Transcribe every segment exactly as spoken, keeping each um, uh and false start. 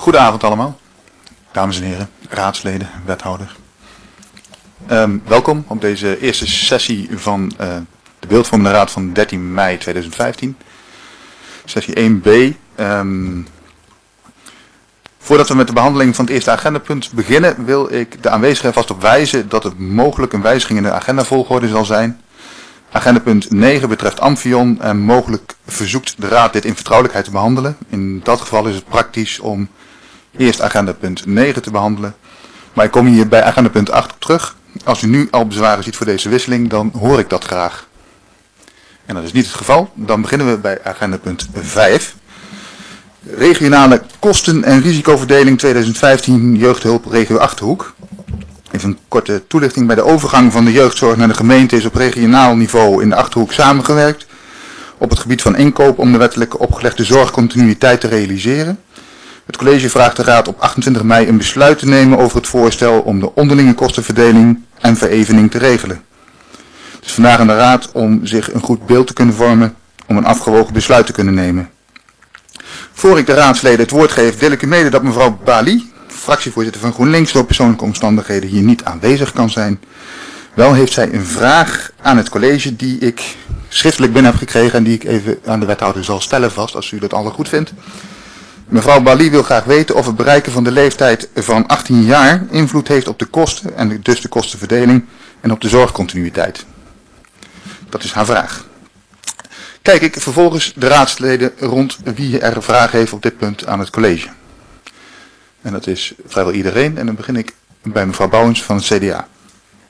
Goedenavond allemaal, dames en heren, raadsleden, wethouder. Um, welkom op deze eerste sessie van uh, de beeldvormende raad van dertien mei tweeduizend vijftien. Sessie één b. Um, voordat we met de behandeling van het eerste agendapunt beginnen, wil ik de aanwezigen vast op wijzen dat het mogelijk een wijziging in de agendavolgorde zal zijn. Agendapunt negen betreft Amphion en mogelijk verzoekt de raad dit in vertrouwelijkheid te behandelen. In dat geval is het praktisch om eerst agendapunt negen te behandelen. Maar ik kom hier bij agendapunt acht op terug. Als u nu al bezwaren ziet voor deze wisseling, dan hoor ik dat graag. En dat is niet het geval. Dan beginnen we bij agendapunt vijf. Regionale kosten- en risicoverdeling tweeduizend vijftien jeugdhulp regio Achterhoek. Even een korte toelichting. Bij de overgang van de jeugdzorg naar de gemeente is op regionaal niveau in de Achterhoek samengewerkt op het gebied van inkoop om de wettelijk opgelegde zorgcontinuïteit te realiseren. Het college vraagt de raad op achtentwintig mei een besluit te nemen over het voorstel om de onderlinge kostenverdeling en verevening te regelen. Het is vandaag aan de raad om zich een goed beeld te kunnen vormen om een afgewogen besluit te kunnen nemen. Voor ik de raadsleden het woord geef, deel ik u mede dat mevrouw Bali, fractievoorzitter van GroenLinks, door persoonlijke omstandigheden hier niet aanwezig kan zijn. Wel heeft zij een vraag aan het college die ik schriftelijk binnen heb gekregen en die ik even aan de wethouder zal stellen vast, als u dat alle goed vindt. Mevrouw Bali wil graag weten of het bereiken van de leeftijd van achttien jaar invloed heeft op de kosten en dus de kostenverdeling en op de zorgcontinuïteit. Dat is haar vraag. Kijk ik vervolgens de raadsleden rond wie er een vraag heeft op dit punt aan het college. En dat is vrijwel iedereen. En dan begin ik bij mevrouw Bouwens van het C D A.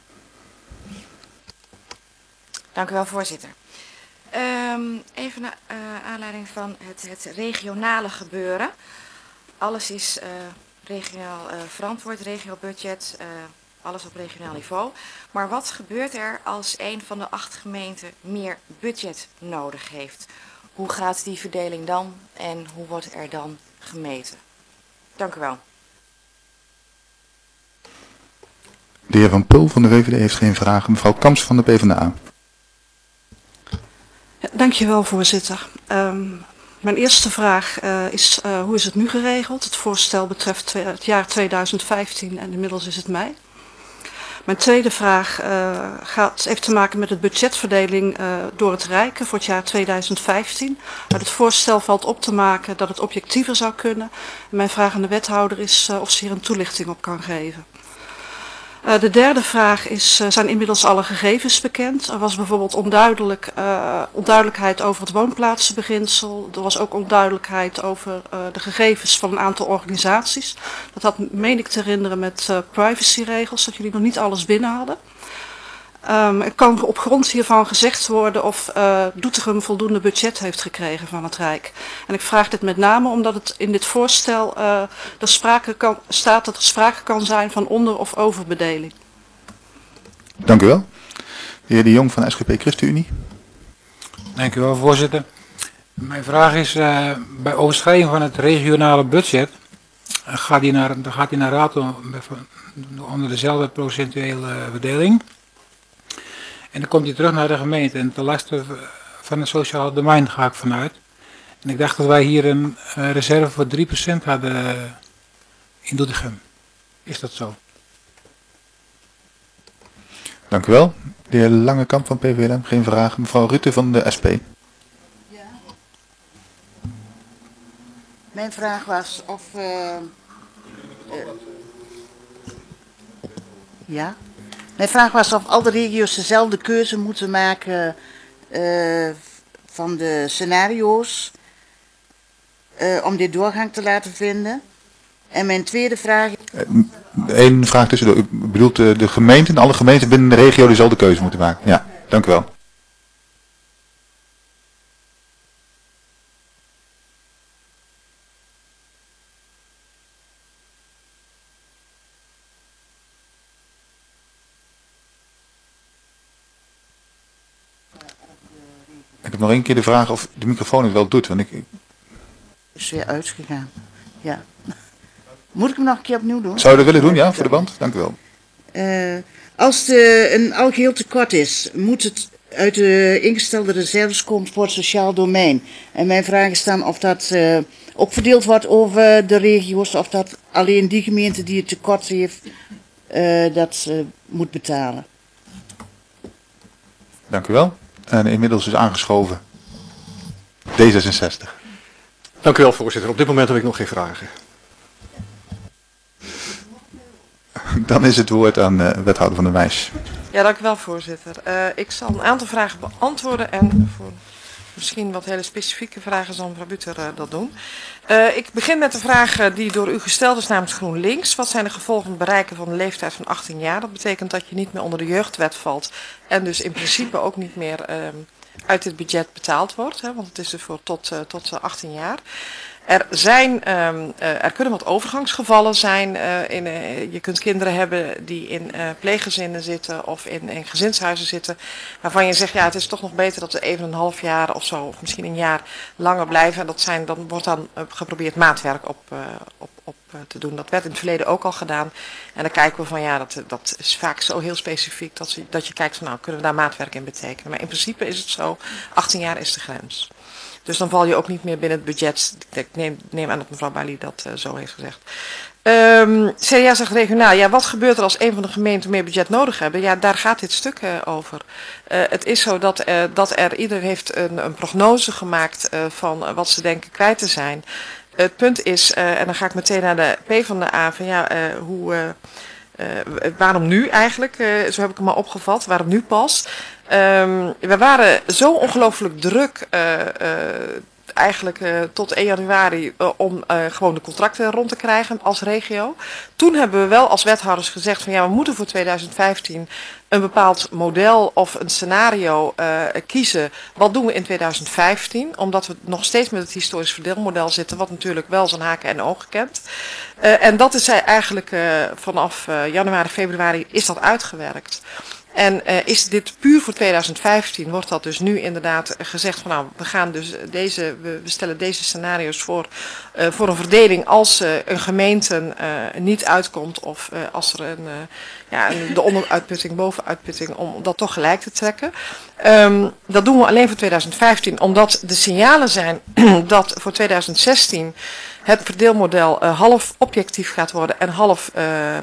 Dank u wel, voorzitter. Um, even naar uh, aanleiding van het, het regionale gebeuren. Alles is uh, regionaal uh, verantwoord, regiobudget, uh, alles op regionaal niveau. Maar wat gebeurt er als een van de acht gemeenten meer budget nodig heeft? Hoe gaat die verdeling dan en hoe wordt er dan gemeten? Dank u wel. De heer Van Pul van de V V D heeft geen vragen. Mevrouw Kamps van de PvdA. Ja, dankjewel, voorzitter. Um, mijn eerste vraag uh, is uh, hoe is het nu geregeld? Het voorstel betreft twee, het jaar tweeduizend vijftien en inmiddels is het mei. Mijn tweede vraag uh, gaat, heeft te maken met de budgetverdeling uh, door het Rijk voor het jaar tweeduizend vijftien. Uit het voorstel valt op te maken dat het objectiever zou kunnen. En mijn vraag aan de wethouder is uh, of ze hier een toelichting op kan geven. Uh, de derde vraag is, uh, zijn inmiddels alle gegevens bekend? Er was bijvoorbeeld onduidelijk, uh, onduidelijkheid over het woonplaatsenbeginsel. Er was ook onduidelijkheid over uh, de gegevens van een aantal organisaties. Dat had, meen ik te herinneren, met uh, privacyregels, dat jullie nog niet alles binnen hadden. Um, er kan op grond hiervan gezegd worden of uh, Doetinchem voldoende budget heeft gekregen van het Rijk. En ik vraag dit met name omdat het in dit voorstel uh, er sprake kan, staat dat er sprake kan zijn van onder- of overbedeling. Dank u wel. De heer De Jong van S G P ChristenUnie. Dank u wel, voorzitter. Mijn vraag is, uh, bij overschrijding van het regionale budget uh, gaat die naar, gaat die naar raad onder dezelfde procentuele verdeling. En dan komt hij terug naar de gemeente en ten laste van het sociaal domein ga ik vanuit. En ik dacht dat wij hier een uh, reserve voor drie procent hadden uh, in Doetinchem. Is dat zo? Dank u wel. De heer Langekamp van P V L M, geen vragen. Mevrouw Rutte van de S P. Ja. Mijn vraag was of... Uh, uh, ja... Mijn vraag was of al de regio's dezelfde keuze moeten maken uh, van de scenario's uh, om dit doorgang te laten vinden. En mijn tweede vraag... Eén vraag tussendoor. U bedoelt de, de gemeenten, alle gemeenten binnen de regio dezelfde keuze moeten maken? Ja, dank u wel. Ik heb nog één keer de vraag of de microfoon het wel doet. Want ik... is weer uitgegaan. Ja. Moet ik hem nog een keer opnieuw doen? Zou je dat willen doen? Ja, voor de band? Dank u wel. Uh, als er een algeheel tekort is, moet het uit de ingestelde reserves komt voor het sociaal domein. En mijn vraag is dan of dat uh, ook verdeeld wordt over de regio's, of dat alleen die gemeente die het tekort heeft, uh, dat uh, moet betalen. Dank u wel. En inmiddels is aangeschoven D zesenzestig. Dank u wel, voorzitter. Op dit moment heb ik nog geen vragen. Dan is het woord aan uh, wethouder Van der Wijs. Ja, dank u wel, voorzitter. Uh, ik zal een aantal vragen beantwoorden en voor misschien wat hele specifieke vragen zal mevrouw Buter uh, dat doen. Uh, ik begin met de vraag uh, die door u gesteld is namens GroenLinks. Wat zijn de gevolgen van het bereiken van de leeftijd van achttien jaar? Dat betekent dat je niet meer onder de jeugdwet valt en dus in principe ook niet meer uh, uit dit budget betaald wordt. Hè, want het is dus voor tot, uh, tot uh, achttien jaar. Er, zijn, um, uh, er kunnen wat overgangsgevallen zijn. Uh, in, uh, je kunt kinderen hebben die in uh, pleeggezinnen zitten of in, in gezinshuizen zitten. Waarvan je zegt, ja, het is toch nog beter dat ze even een half jaar of zo, of misschien een jaar langer blijven. En dat zijn, dan wordt dan uh, geprobeerd maatwerk op, uh, op, op uh, te doen. Dat werd in het verleden ook al gedaan. En dan kijken we van, ja, dat, dat is vaak zo heel specifiek dat, ze, dat je kijkt van, nou, kunnen we daar maatwerk in betekenen. Maar in principe is het zo, achttien jaar is de grens. Dus dan val je ook niet meer binnen het budget. Ik neem, neem aan dat mevrouw Bali dat uh, zo heeft gezegd. Um, C D A zegt regionaal. Ja, wat gebeurt er als een van de gemeenten meer budget nodig hebben? Ja, daar gaat dit stuk uh, over. Uh, het is zo dat, uh, dat er ieder heeft een, een prognose gemaakt uh, van uh, wat ze denken kwijt te zijn. Uh, het punt is, uh, en dan ga ik meteen naar de PvdA, van ja, uh, hoe... Uh, Uh, waarom nu eigenlijk, uh, zo heb ik het maar opgevat, waarom nu pas? Um, we waren zo ongelooflijk druk uh, uh, eigenlijk uh, tot één januari uh, om uh, gewoon de contracten rond te krijgen als regio. Toen hebben we wel als wethouders gezegd van ja, we moeten voor tweeduizend vijftien een bepaald model of een scenario uh, kiezen. Wat doen we in tweeduizend vijftien? Omdat we nog steeds met het historisch verdeelmodel zitten, wat natuurlijk wel zijn haken en ogen kent. Uh, en dat is eigenlijk uh, vanaf uh, januari, februari is dat uitgewerkt. En uh, is dit puur voor tweeduizend vijftien, wordt dat dus nu inderdaad gezegd van nou, we gaan dus deze, we, we stellen deze scenario's voor, uh, voor een verdeling als uh, een gemeente uh, niet uitkomt of uh, als er een, uh, ja, een, de onderuitputting, bovenuitputting, om dat toch gelijk te trekken. Um, dat doen we alleen voor tweeduizend vijftien, omdat de signalen zijn dat voor tweeduizend zestien het verdeelmodel uh, half objectief gaat worden en half uh, uh,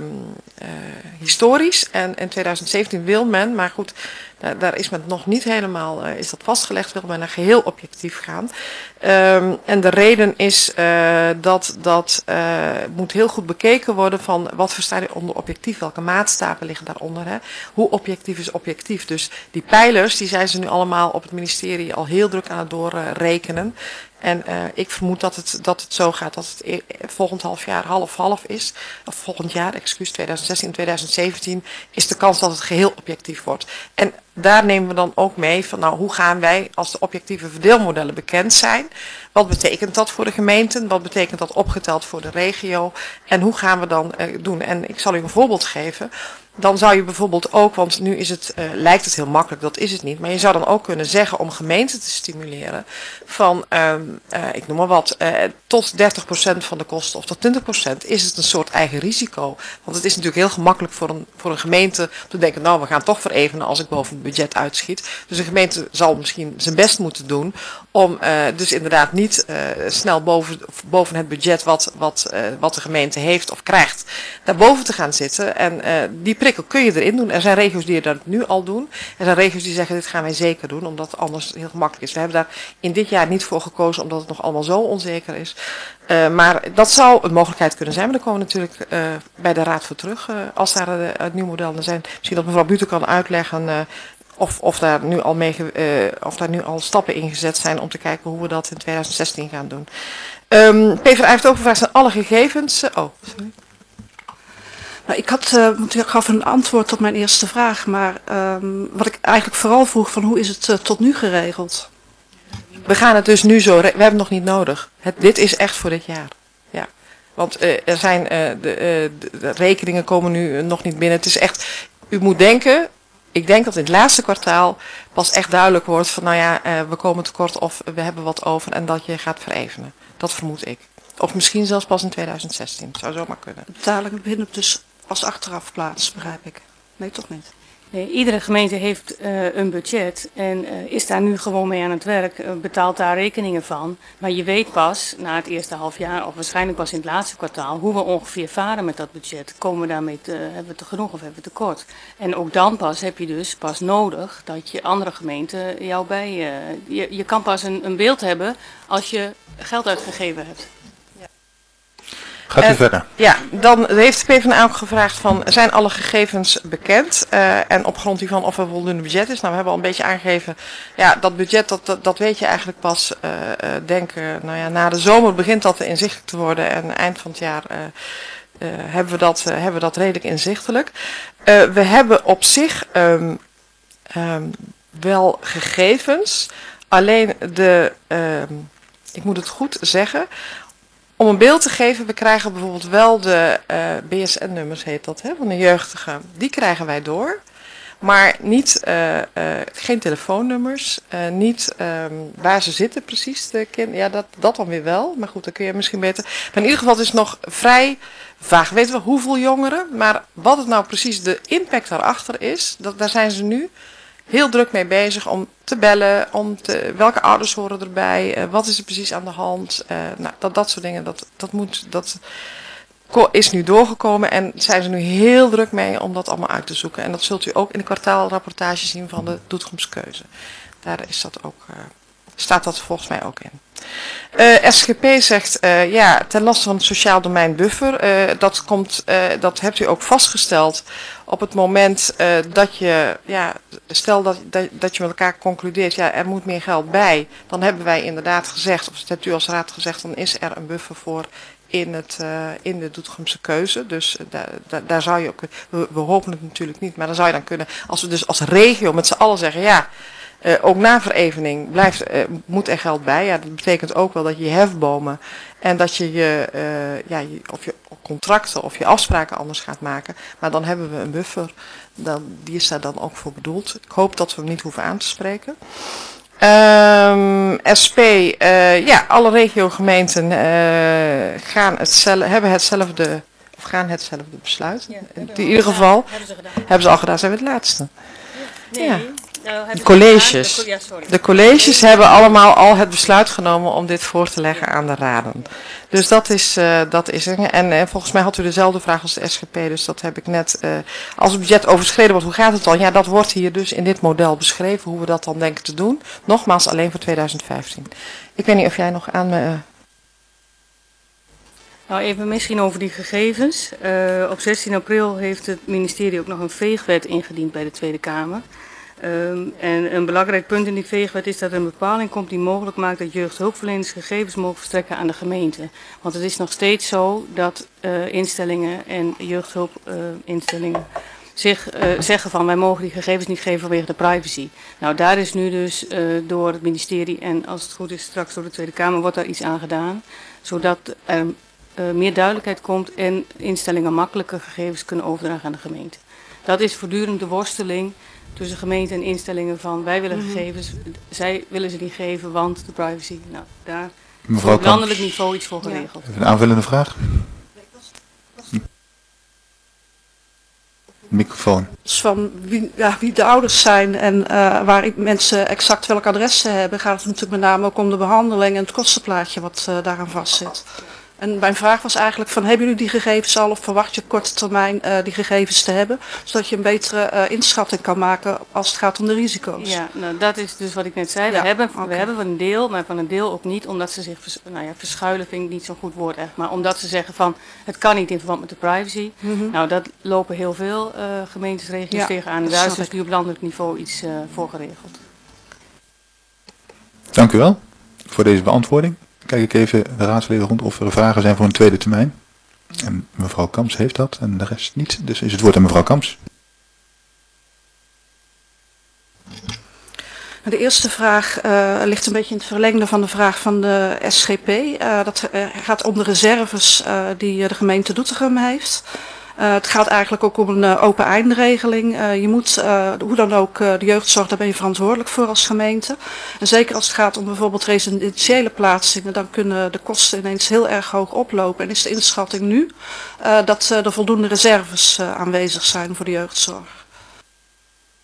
historisch. En in tweeduizend zeventien wil men, maar goed, daar, daar is men nog niet helemaal uh, is dat vastgelegd, wil men naar geheel objectief gaan. Um, en de reden is uh, dat dat uh, moet heel goed bekeken worden van wat versta je onder objectief, welke maatstaven liggen daaronder. Hè? Hoe objectief is objectief? Dus die pijlers, die zijn ze nu allemaal op het ministerie al heel druk aan het doorrekenen. En uh, ik vermoed dat het, dat het zo gaat dat het volgend half jaar half-half is. Of volgend jaar, excuus, tweeduizend zestien en tweeduizend zeventien is de kans dat het geheel objectief wordt. En daar nemen we dan ook mee van nou, hoe gaan wij als de objectieve verdeelmodellen bekend zijn? Wat betekent dat voor de gemeenten? Wat betekent dat opgeteld voor de regio? En hoe gaan we dan uh, doen? En ik zal u een voorbeeld geven. Dan zou je bijvoorbeeld ook, want nu is het, uh, lijkt het heel makkelijk, dat is het niet. Maar je zou dan ook kunnen zeggen om gemeenten te stimuleren van, uh, uh, ik noem maar wat, uh, tot dertig procent van de kosten of tot twintig procent is het een soort eigen risico. Want het is natuurlijk heel gemakkelijk voor een, voor een gemeente om te denken, nou we gaan toch verevenen als ik boven het budget uitschiet. Dus een gemeente zal misschien zijn best moeten doen om uh, dus inderdaad niet uh, snel boven, boven het budget wat, wat, uh, wat de gemeente heeft of krijgt, daarboven te gaan zitten. En uh, die prikkel kun je erin doen. Er zijn regio's die dat nu al doen. Er zijn regio's die zeggen dit gaan wij zeker doen, omdat het anders heel gemakkelijk is. We hebben daar in dit jaar niet voor gekozen, omdat het nog allemaal zo onzeker is. Uh, maar dat zou een mogelijkheid kunnen zijn. Maar daar komen we natuurlijk uh, bij de Raad voor terug. Uh, als daar uh, het nieuw model er zijn. Misschien dat mevrouw Buter kan uitleggen uh, of, of, daar nu al mee, uh, of daar nu al stappen in gezet zijn om te kijken hoe we dat in tweeduizend zestien gaan doen. Um, PvdA heeft ook gevraagd, zijn alle gegevens... Uh, oh, sorry. Nou, ik had, uh, want ik gaf een antwoord op mijn eerste vraag, maar um, wat ik eigenlijk vooral vroeg van hoe is het uh, tot nu geregeld? We gaan het dus nu zo, we hebben het nog niet nodig. Het, dit is echt voor dit jaar. Ja. Want uh, er zijn, uh, de, uh, de, de rekeningen komen nu nog niet binnen. Het is echt, u moet denken, ik denk dat in het laatste kwartaal pas echt duidelijk wordt van nou ja, uh, we komen tekort of we hebben wat over en dat je gaat verevenen. Dat vermoed ik. Of misschien zelfs pas in tweeduizend zestien. Zou zomaar kunnen. De betalingen beginnen dus als achteraf plaats, begrijp ik. Nee, toch niet? Nee, iedere gemeente heeft uh, een budget en uh, is daar nu gewoon mee aan het werk, uh, betaalt daar rekeningen van. Maar je weet pas na het eerste half jaar, of waarschijnlijk pas in het laatste kwartaal, hoe we ongeveer varen met dat budget. Komen we daarmee te, hebben we te genoeg of hebben we tekort? En ook dan pas heb je dus pas nodig dat je andere gemeenten jou bij... Uh, je, je kan pas een, een beeld hebben als je geld uitgegeven hebt. Gaat u en, verder? Ja, dan heeft de PvdA ook gevraagd van, zijn alle gegevens bekend? Uh, en op grond hiervan of er voldoende budget is. Nou, we hebben al een beetje aangegeven, ja, dat budget, dat, dat, dat weet je eigenlijk pas, uh, uh, denk, uh, nou ja, na de zomer begint dat inzichtelijk te worden. En eind van het jaar uh, uh, hebben, we dat, uh, hebben we dat redelijk inzichtelijk. Uh, we hebben op zich um, um, wel gegevens, alleen de, uh, ik moet het goed zeggen... Om een beeld te geven, we krijgen bijvoorbeeld wel de uh, B S N-nummers, heet dat, hè, van de jeugdigen. Die krijgen wij door, maar niet, uh, uh, geen telefoonnummers, uh, niet um, waar ze zitten precies, de kind. Ja, dat, dat dan weer wel, maar goed, dan kun je misschien beter. Maar in ieder geval is het nog vrij vaag. Weten we hoeveel jongeren, maar wat het nou precies de impact daarachter is, dat, daar zijn ze nu heel druk mee bezig om te bellen, om te, welke ouders horen erbij, uh, wat is er precies aan de hand, uh, nou, dat, dat soort dingen, dat, dat, moet, dat is nu doorgekomen en zijn ze nu heel druk mee om dat allemaal uit te zoeken. En dat zult u ook in de kwartaalrapportage zien van de Doetinchemse Keuze. Daar is dat ook, uh, staat dat volgens mij ook in. Uh, S G P zegt, uh, ja, ten laste van het sociaal domein buffer, uh, dat, komt, uh, dat hebt u ook vastgesteld op het moment uh, dat je, ja, stel dat, dat, dat je met elkaar concludeert, ja, er moet meer geld bij, dan hebben wij inderdaad gezegd, of dat hebt u als raad gezegd, dan is er een buffer voor in, het, uh, in de Doetinchemse Keuze. Dus uh, daar, daar, daar zou je ook, we, we hopen het natuurlijk niet, maar dan zou je dan kunnen, als we dus als regio met z'n allen zeggen, ja, Uh, ook na verevening blijft, uh, moet er geld bij. Ja, dat betekent ook wel dat je je hefbomen en dat je je, uh, ja, je, of je contracten of je afspraken anders gaat maken. Maar dan hebben we een buffer. Dan, die is daar dan ook voor bedoeld. Ik hoop dat we hem niet hoeven aan te spreken. Um, S P, uh, ja, alle regiogemeenten uh, gaan hetzelfde, hebben hetzelfde, of gaan hetzelfde besluit. Ja, in ieder geval hebben ze, gedaan. hebben ze al gedaan, zijn we het laatste. Nee. Ja. Nou, De colleges. De, ja, sorry. de colleges hebben allemaal al het besluit genomen om dit voor te leggen aan de raden. Dus dat is, uh, dat is er. En uh, volgens mij had u dezelfde vraag als de S G P, dus dat heb ik net. Uh, als het budget overschreden wordt, hoe gaat het dan? Ja, dat wordt hier dus in dit model beschreven, hoe we dat dan denken te doen. Nogmaals, alleen voor tweeduizend vijftien. Ik weet niet of jij nog aan me... Uh... Nou, even misschien over die gegevens. Uh, op zestien april heeft het ministerie ook nog een veegwet ingediend bij de Tweede Kamer. Um, en een belangrijk punt in die veegwet is dat er een bepaling komt die mogelijk maakt dat jeugdhulpverleners gegevens mogen verstrekken aan de gemeente. Want het is nog steeds zo dat uh, instellingen en jeugdhulpinstellingen uh, zich uh, zeggen van wij mogen die gegevens niet geven vanwege de privacy. Nou, daar is nu dus uh, door het ministerie en als het goed is straks door de Tweede Kamer wordt daar iets aan gedaan. Zodat er uh, meer duidelijkheid komt en instellingen makkelijker gegevens kunnen overdragen aan de gemeente. Dat is voortdurend de worsteling tussen gemeente en instellingen van wij willen Mm-hmm. gegevens, zij willen ze niet geven, want de privacy. Nou, daar is Mevrouw op landelijk Kamps, niveau iets voor geregeld. even een aanvullende vraag. Microfoon. Dus van wie, ja, wie de ouders zijn en uh, waar mensen exact welk adres ze hebben, gaat het natuurlijk met name ook om de behandeling en het kostenplaatje wat uh, daaraan vastzit. En mijn vraag was eigenlijk van, hebben jullie die gegevens al of verwacht je op korte termijn uh, die gegevens te hebben, zodat je een betere uh, inschatting kan maken als het gaat om de risico's? Ja, nou dat is dus wat ik net zei. Ja, we, hebben, okay. we hebben van een deel, maar van een deel ook niet, omdat ze zich, vers, nou ja, verschuilen vind ik niet zo'n goed woord echt, maar omdat ze zeggen van, het kan niet in verband met de privacy. Mm-hmm. Nou, dat lopen heel veel uh, gemeentes, regio's Ja, tegenaan. dat Daar is snap dus ik. nu op landelijk niveau iets uh, voor geregeld. Dank u wel voor deze beantwoording. Kijk ik even de raadsleden rond of er vragen zijn voor een tweede termijn. En mevrouw Kamps heeft dat en de rest niet. Dus is het woord aan mevrouw Kamps. De eerste vraag uh, ligt een beetje in het verlengde van de vraag van de S G P. Uh, dat uh, gaat om de reserves uh, die de gemeente Doetinchem heeft. Uh, het gaat eigenlijk ook om een uh, open eindregeling. Uh, je moet, uh, hoe dan ook, uh, de jeugdzorg, daar ben je verantwoordelijk voor als gemeente. En zeker als het gaat om bijvoorbeeld residentiële plaatsingen, dan kunnen de kosten ineens heel erg hoog oplopen. En is de inschatting nu uh, dat uh, er voldoende reserves uh, aanwezig zijn voor de jeugdzorg?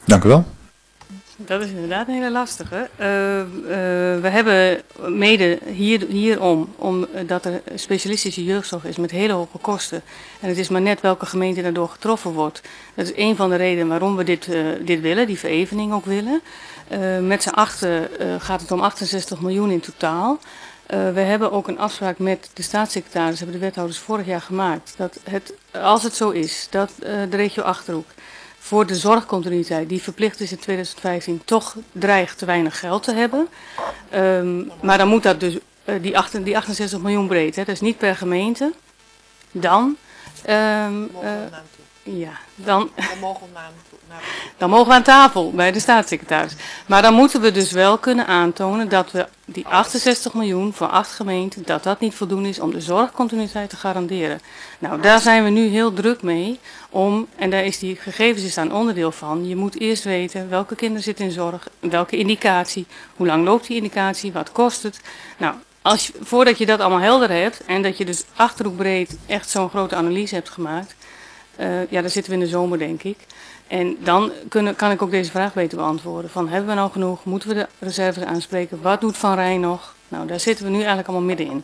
Dank u wel. Dat is inderdaad een hele lastige. Uh, uh, we hebben mede hier, hierom, omdat er specialistische jeugdzorg is met hele hoge kosten. En het is maar net welke gemeente daardoor getroffen wordt. Dat is een van de redenen waarom we dit, uh, dit willen, die verevening ook willen. Uh, met z'n achten uh, gaat het om achtenzestig miljoen in totaal. Uh, we hebben ook een afspraak met de staatssecretaris, hebben de wethouders vorig jaar gemaakt. Dat het, als het zo is, dat uh, de regio Achterhoek voor de zorgcontinuïteit, die verplicht is in tweeduizend vijftien, toch dreigt te weinig geld te hebben. Um, maar dan moet dat dus, uh, die, acht, die achtenzestig miljoen breed, hè, dat is niet per gemeente. Dan, um, uh, ja, dan, Dan mogen we naar, naar... dan mogen we aan tafel bij de staatssecretaris. Maar dan moeten we dus wel kunnen aantonen dat we die achtenzestig miljoen voor acht gemeenten, dat dat niet voldoende is om de zorgcontinuïteit te garanderen. Nou, daar zijn we nu heel druk mee om, en daar is die gegevens is daar een onderdeel van. Je moet eerst weten welke kinderen zitten in zorg, welke indicatie, hoe lang loopt die indicatie, wat kost het. Nou, als je, voordat je dat allemaal helder hebt en dat je dus Achterhoekbreed echt zo'n grote analyse hebt gemaakt, uh, ja, daar zitten we in de zomer denk ik. En dan kunnen, kan ik ook deze vraag beter beantwoorden. Van, hebben we nou genoeg? Moeten we de reserves aanspreken? Wat doet Van Rijn nog? Nou, daar zitten we nu eigenlijk allemaal middenin.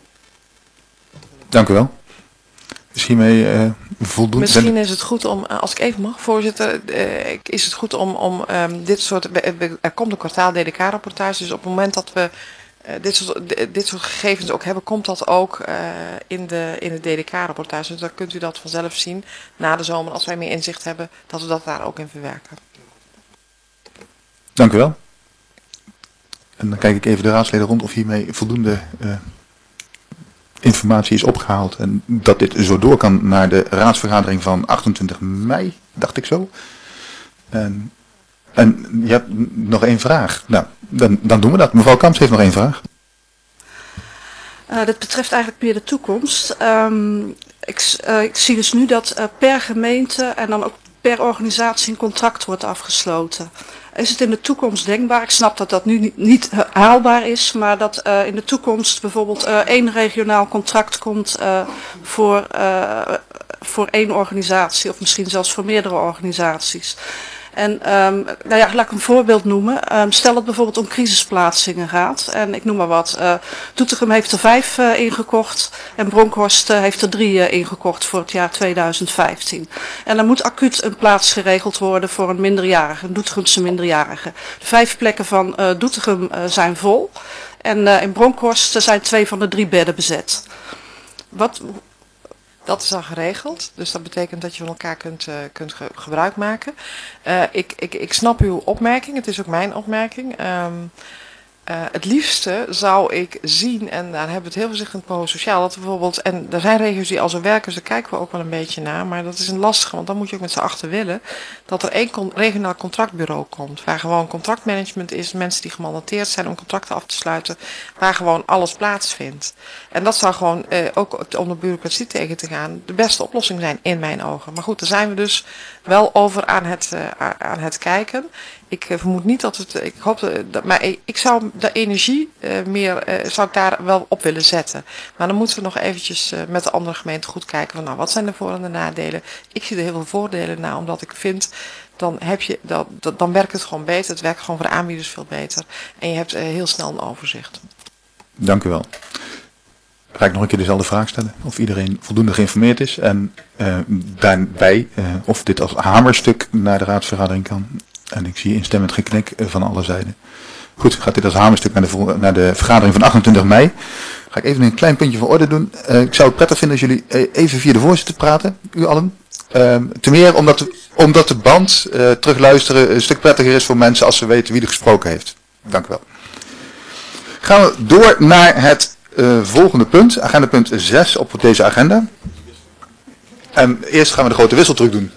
Dank u wel. Is hiermee uh, voldoende? Misschien is het goed om, als ik even mag, voorzitter, uh, is het goed om, om um, dit soort, er komt een kwartaal D D K-rapportage, dus op het moment dat we uh, dit, soort, dit soort gegevens ook hebben, komt dat ook uh, in de, in de D D K-rapportage. Dus dan kunt u dat vanzelf zien na de zomer, als wij meer inzicht hebben, dat we dat daar ook in verwerken. Dank u wel. En dan kijk ik even de raadsleden rond of hiermee voldoende uh, informatie is opgehaald. En dat dit zo door kan naar de raadsvergadering van achtentwintig mei, dacht ik zo. En, en je hebt nog één vraag. Nou, dan, dan doen we dat. Mevrouw Kamps heeft nog één vraag. Uh, dit betreft eigenlijk meer de toekomst. Um, ik, uh, ik zie dus nu dat uh, per gemeente en dan ook per organisatie een contract wordt afgesloten. Is het in de toekomst denkbaar, ik snap dat dat nu niet, niet haalbaar is, maar dat uh, in de toekomst bijvoorbeeld uh, één regionaal contract komt uh, voor, uh, voor één organisatie of misschien zelfs voor meerdere organisaties. En um, nou ja, laat ik een voorbeeld noemen. Um, stel dat bijvoorbeeld om crisisplaatsingen gaat. En ik noem maar wat. Uh, Doetinchem heeft er vijf uh, ingekocht. En Bronkhorst uh, heeft er drie uh, ingekocht voor het jaar tweeduizend vijftien. En dan moet acuut een plaats geregeld worden voor een minderjarige. Een Doetinchamse minderjarige. De vijf plekken van uh, Doetinchem uh, zijn vol. En uh, in Bronkhorst uh, zijn twee van de drie bedden bezet. Wat... Dat is al geregeld, dus dat betekent dat je van elkaar kunt, uh, kunt ge gebruik maken. Uh, ik, ik, ik snap uw opmerking, het is ook mijn opmerking. Um, uh, het liefste zou ik zien, en daar hebben we het heel voorzichtig in het Poho Sociaal, dat bijvoorbeeld, en er zijn regio's die al zo werken, dus daar kijken we ook wel een beetje naar, maar dat is een lastige, want dan moet je ook met z'n achter willen, dat er één con regionaal contractbureau komt, waar gewoon contractmanagement is, mensen die gemandateerd zijn om contracten af te sluiten, waar gewoon alles plaatsvindt. En dat zou gewoon, uh, ook om de bureaucratie tegen te gaan, de beste oplossing zijn in mijn ogen. Maar goed, daar zijn we dus wel over aan het, uh, aan het kijken. Ik uh, vermoed niet dat het, ik hoop dat, maar ik, ik zou de energie uh, meer, uh, zou ik daar wel op willen zetten. Maar dan moeten we nog eventjes uh, met de andere gemeenten goed kijken van nou, wat zijn de voor- en de nadelen. Ik zie er heel veel voordelen naar, omdat ik vind, dan heb je, dat, dat, dan werkt het gewoon beter. Het werkt gewoon voor de aanbieders veel beter. En je hebt uh, heel snel een overzicht. Dank u wel. Ga ik nog een keer dezelfde vraag stellen. Of iedereen voldoende geïnformeerd is. En uh, daarbij uh, of dit als hamerstuk naar de raadsvergadering kan. En ik zie instemmend geknik uh, van alle zijden. Goed, gaat dit als hamerstuk naar de, naar de vergadering van achtentwintig mei. Ga ik even een klein puntje van orde doen. Uh, ik zou het prettig vinden als jullie uh, even via de voorzitter praten. U allen. Uh, ten meer omdat de, omdat de band uh, terugluisteren een stuk prettiger is voor mensen als ze weten wie er gesproken heeft. Dank u wel. Gaan we door naar het uh, volgende punt. Agenda punt zes op deze agenda. En eerst gaan we de grote wisseltruc doen.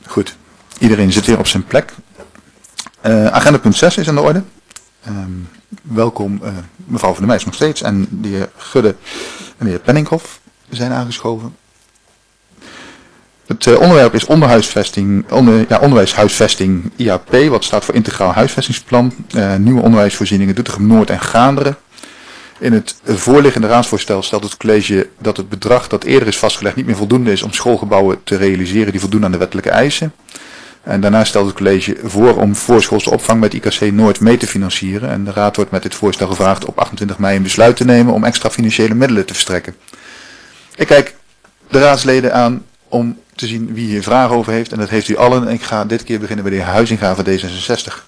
Goed, iedereen zit weer op zijn plek. Uh, agenda punt zes is aan de orde. Um, welkom uh, mevrouw Van der Meijs nog steeds en de heer Gudde en de heer Penninghoff zijn aangeschoven. Het uh, onderwerp is onderhuisvesting, onder, ja, onderwijshuisvesting I A P, wat staat voor Integraal Huisvestingsplan. Uh, nieuwe onderwijsvoorzieningen Doetinchem Noord en Gaanderen. In het voorliggende raadsvoorstel stelt het college dat het bedrag dat eerder is vastgelegd niet meer voldoende is om schoolgebouwen te realiseren die voldoen aan de wettelijke eisen. En daarnaast stelt het college voor om voorschoolse opvang met I K C Noord mee te financieren. En de raad wordt met dit voorstel gevraagd op achtentwintig mei een besluit te nemen om extra financiële middelen te verstrekken. Ik kijk de raadsleden aan om te zien wie hier vragen over heeft. En dat heeft u allen. Ik ga dit keer beginnen bij de heer Huizinga van D zesenzestig.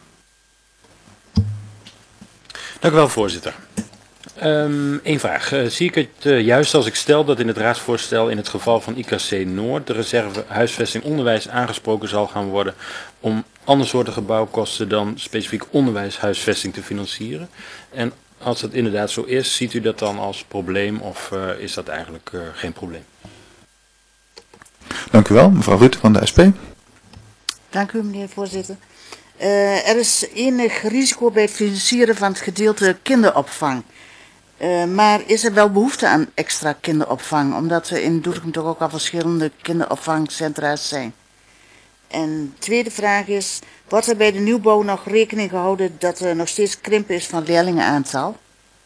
Dank u wel, voorzitter. Um, Eén vraag. Uh, zie ik het uh, juist als ik stel dat in het raadsvoorstel in het geval van I K C Noord de reserve huisvesting onderwijs aangesproken zal gaan worden om andersoortige bouwkosten dan specifiek onderwijshuisvesting te financieren? En als dat inderdaad zo is, ziet u dat dan als probleem of uh, is dat eigenlijk uh, geen probleem? Dank u wel, mevrouw Rutte van de S P. Dank u, meneer voorzitter. Uh, er is enig risico bij het financieren van het gedeelte kinderopvang. Uh, maar is er wel behoefte aan extra kinderopvang, omdat er in Doetinchem toch ook al verschillende kinderopvangcentra's zijn? En de tweede vraag is, wordt er bij de nieuwbouw nog rekening gehouden dat er nog steeds krimp is van leerlingenaantal?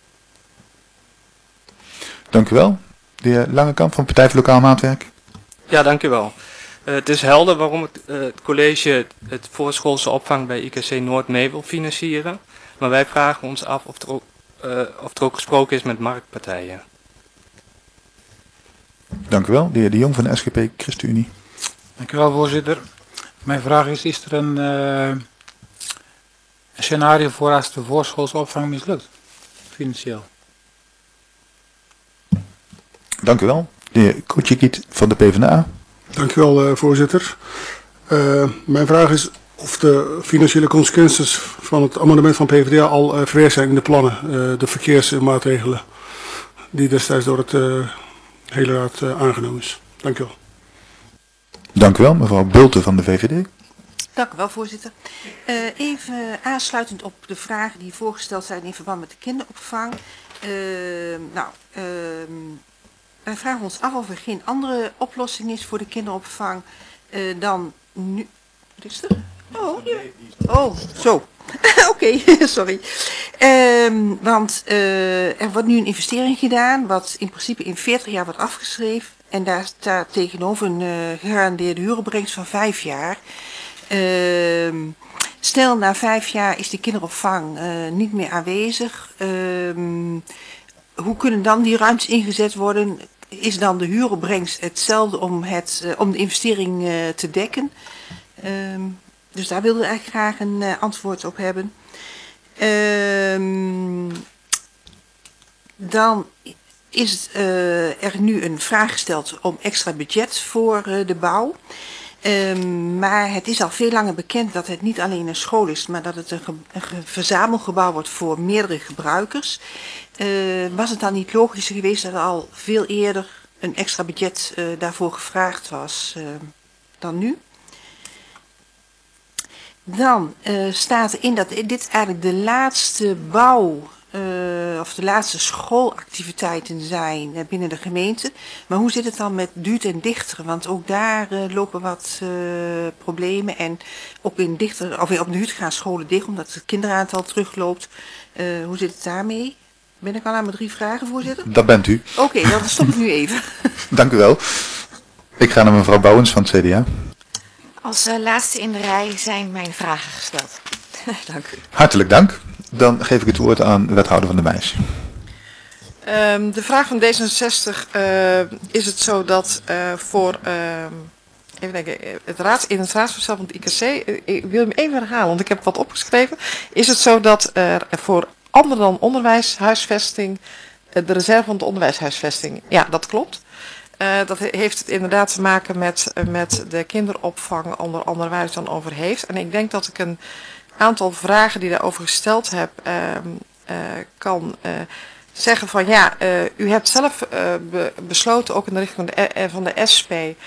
Dank u wel. De heer Langekamp van Partij voor Lokaal Maatwerk. Ja, dank u wel. Uh, het is helder waarom het, uh, het college het voorschoolse opvang bij I K C Noord mee wil financieren. Maar wij vragen ons af of er ook, uh, of er ook gesproken is met marktpartijen. Dank u wel. De heer De Jong van de S G P ChristenUnie. Dank u wel, voorzitter. Mijn vraag is, is er een, uh, een scenario voor als de voorschoolse opvang mislukt, financieel? Dank u wel. De heer Kutjekiet van de PvdA. Dank u wel, uh, voorzitter. Uh, mijn vraag is of de financiële consequenties van het amendement van PvdA al uh, verwerkt zijn in de plannen, uh, de verkeersmaatregelen die destijds door het uh, hele raad uh, aangenomen is. Dank u wel. Dank u wel, mevrouw Bulten van de V V D. Dank u wel, voorzitter. Uh, even aansluitend op de vragen die voorgesteld zijn in verband met de kinderopvang. Uh, nou, uh, wij vragen ons af of er geen andere oplossing is voor de kinderopvang uh, dan nu. Wat is er? Oh, ja. Oh, zo. Oké, okay, sorry. Um, want uh, er wordt nu een investering gedaan, wat in principe in veertig jaar wordt afgeschreven. En daar staat tegenover een uh, gegarandeerde huuropbrengst van vijf jaar. Uh, stel, na vijf jaar is de kinderopvang uh, niet meer aanwezig. Uh, hoe kunnen dan die ruimtes ingezet worden? Is dan de huuropbrengst hetzelfde om, het, uh, om de investering uh, te dekken? Uh, dus daar wilden we eigenlijk graag een uh, antwoord op hebben. Uh, dan is uh, er nu een vraag gesteld om extra budget voor uh, de bouw. Um, maar het is al veel langer bekend dat het niet alleen een school is, maar dat het een, ge een ge verzamelgebouw wordt voor meerdere gebruikers. Uh, was het dan niet logischer geweest dat er al veel eerder een extra budget uh, daarvoor gevraagd was uh, dan nu? Dan uh, staat erin dat dit eigenlijk de laatste bouw uh, of de laatste schoolactiviteiten zijn uh, binnen de gemeente. Maar hoe zit het dan met Duurt en Dichteren? Want ook daar uh, lopen wat uh, problemen. En ook in Dichteren, of op Duurt gaan scholen dicht omdat het kinderaantal terugloopt. Uh, hoe zit het daarmee? Ben ik al aan mijn drie vragen, voorzitter? Dat bent u. Oké, okay, dan stop ik nu even. Dank u wel. Ik ga naar mevrouw Bouwens van het C D A. Als uh, laatste in de rij zijn mijn vragen gesteld. Dank u. Hartelijk dank. Dan geef ik het woord aan wethouder Van der Meijs. Um, de vraag van D zesenzestig, uh, is het zo dat uh, voor, uh, even denken, het raad, in het raadsvoorstel van het I K C, uh, ik wil hem even herhalen, want ik heb wat opgeschreven. Is het zo dat er voor andere dan onderwijshuisvesting, uh, de reserve van de onderwijshuisvesting, ja, dat klopt. Uh, dat heeft het inderdaad te maken met, uh, met de kinderopvang, onder andere waar het dan over heeft. En ik denk dat ik een aantal vragen die daarover gesteld heb, uh, uh, kan uh, zeggen van ja, uh, u hebt zelf uh, be besloten, ook in de richting van de, uh, van de S P,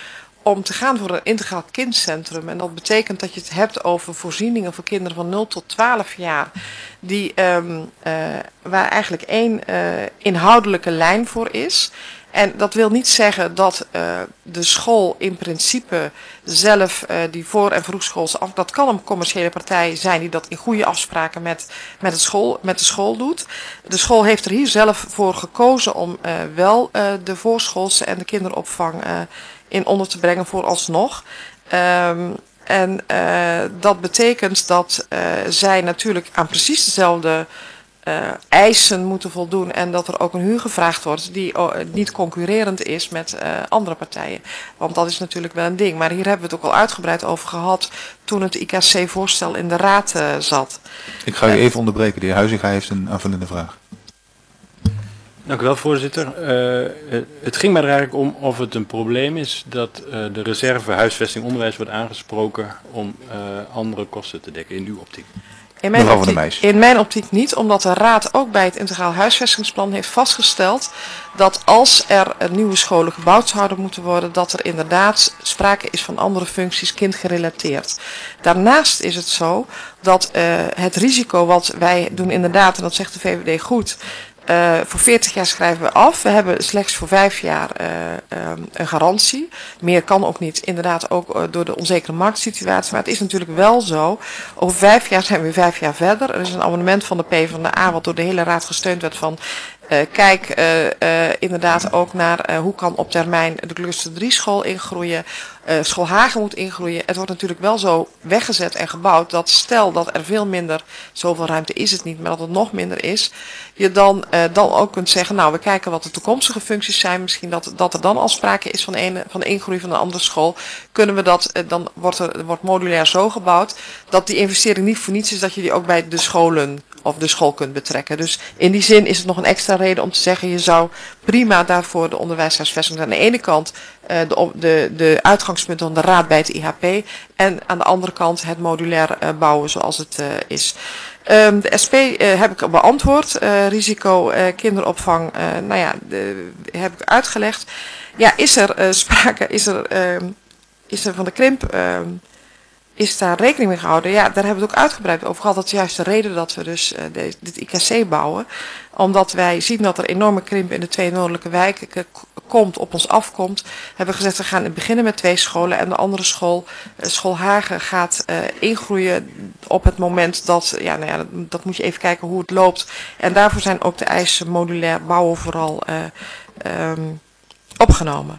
om te gaan voor een integraal kindcentrum. En dat betekent dat je het hebt over voorzieningen voor kinderen van nul tot twaalf jaar. Die, um, uh, waar eigenlijk één uh, inhoudelijke lijn voor is. En dat wil niet zeggen dat uh, de school in principe zelf uh, die voor- en vroegschoolse af... Dat kan een commerciële partij zijn die dat in goede afspraken met, met, het school, met de school doet. De school heeft er hier zelf voor gekozen om uh, wel uh, de voorschoolse en de kinderopvang uh, in onder te brengen vooralsnog. Um, en uh, dat betekent dat uh, zij natuurlijk aan precies dezelfde uh, eisen moeten voldoen en dat er ook een huur gevraagd wordt die uh, niet concurrerend is met uh, andere partijen. Want dat is natuurlijk wel een ding. Maar hier hebben we het ook al uitgebreid over gehad toen het I K C-voorstel in de raad uh, zat. Ik ga u even onderbreken. De heer Huizinga heeft een aanvullende vraag. Dank u wel, voorzitter. Uh, het ging mij er eigenlijk om of het een probleem is dat uh, de reserve huisvesting onderwijs wordt aangesproken om uh, andere kosten te dekken in uw optiek. In mijn, optiek, in mijn optiek niet, omdat de Raad ook bij het Integraal Huisvestingsplan heeft vastgesteld dat als er nieuwe scholen gebouwd zouden moeten worden, dat er inderdaad sprake is van andere functies kindgerelateerd. Daarnaast is het zo dat uh, het risico wat wij doen inderdaad, en dat zegt de V V D goed, Uh, voor veertig jaar schrijven we af. We hebben slechts voor vijf jaar uh, um, een garantie. Meer kan ook niet, inderdaad ook uh, door de onzekere marktsituatie. Maar het is natuurlijk wel zo. Over vijf jaar zijn we vijf jaar verder. Er is een amendement van de PvdA wat door de hele raad gesteund werd van... Uh, kijk uh, uh, inderdaad ook naar uh, hoe kan op termijn de cluster drie school ingroeien. Uh, School Hagen moet ingroeien. Het wordt natuurlijk wel zo weggezet en gebouwd dat stel dat er veel minder, zoveel ruimte is het niet, maar dat het nog minder is. Je dan, uh, dan ook kunt zeggen, nou we kijken wat de toekomstige functies zijn. Misschien dat, dat er dan al sprake is van, een, van de ingroei van een andere school. Kunnen we dat, uh, dan wordt er wordt modulair zo gebouwd dat die investering niet voor niets is dat je die ook bij de scholen of de school kunt betrekken. Dus in die zin is het nog een extra reden om te zeggen, je zou prima daarvoor de onderwijshuisvesting aan de ene kant uh, de, de, de uitgangspunten van de raad bij het I H P en aan de andere kant het modulair uh, bouwen zoals het uh, is. Um, de S P uh, heb ik beantwoord. Uh, risico uh, kinderopvang, uh, nou ja, de, heb ik uitgelegd. Ja, is er uh, sprake, is er, uh, is er van de krimp... Uh, Is daar rekening mee gehouden? Ja, daar hebben we het ook uitgebreid over gehad. Dat is juist de reden dat we dus uh, de, dit I K C bouwen. Omdat wij zien dat er enorme krimp in de twee noordelijke wijken k- komt, op ons afkomt. Hebben we gezegd, we gaan beginnen met twee scholen. En de andere school, uh, School Hagen, gaat uh, ingroeien op het moment dat, ja, nou ja, dat, dat moet je even kijken hoe het loopt. En daarvoor zijn ook de eisen modulair bouwen vooral uh, um, opgenomen.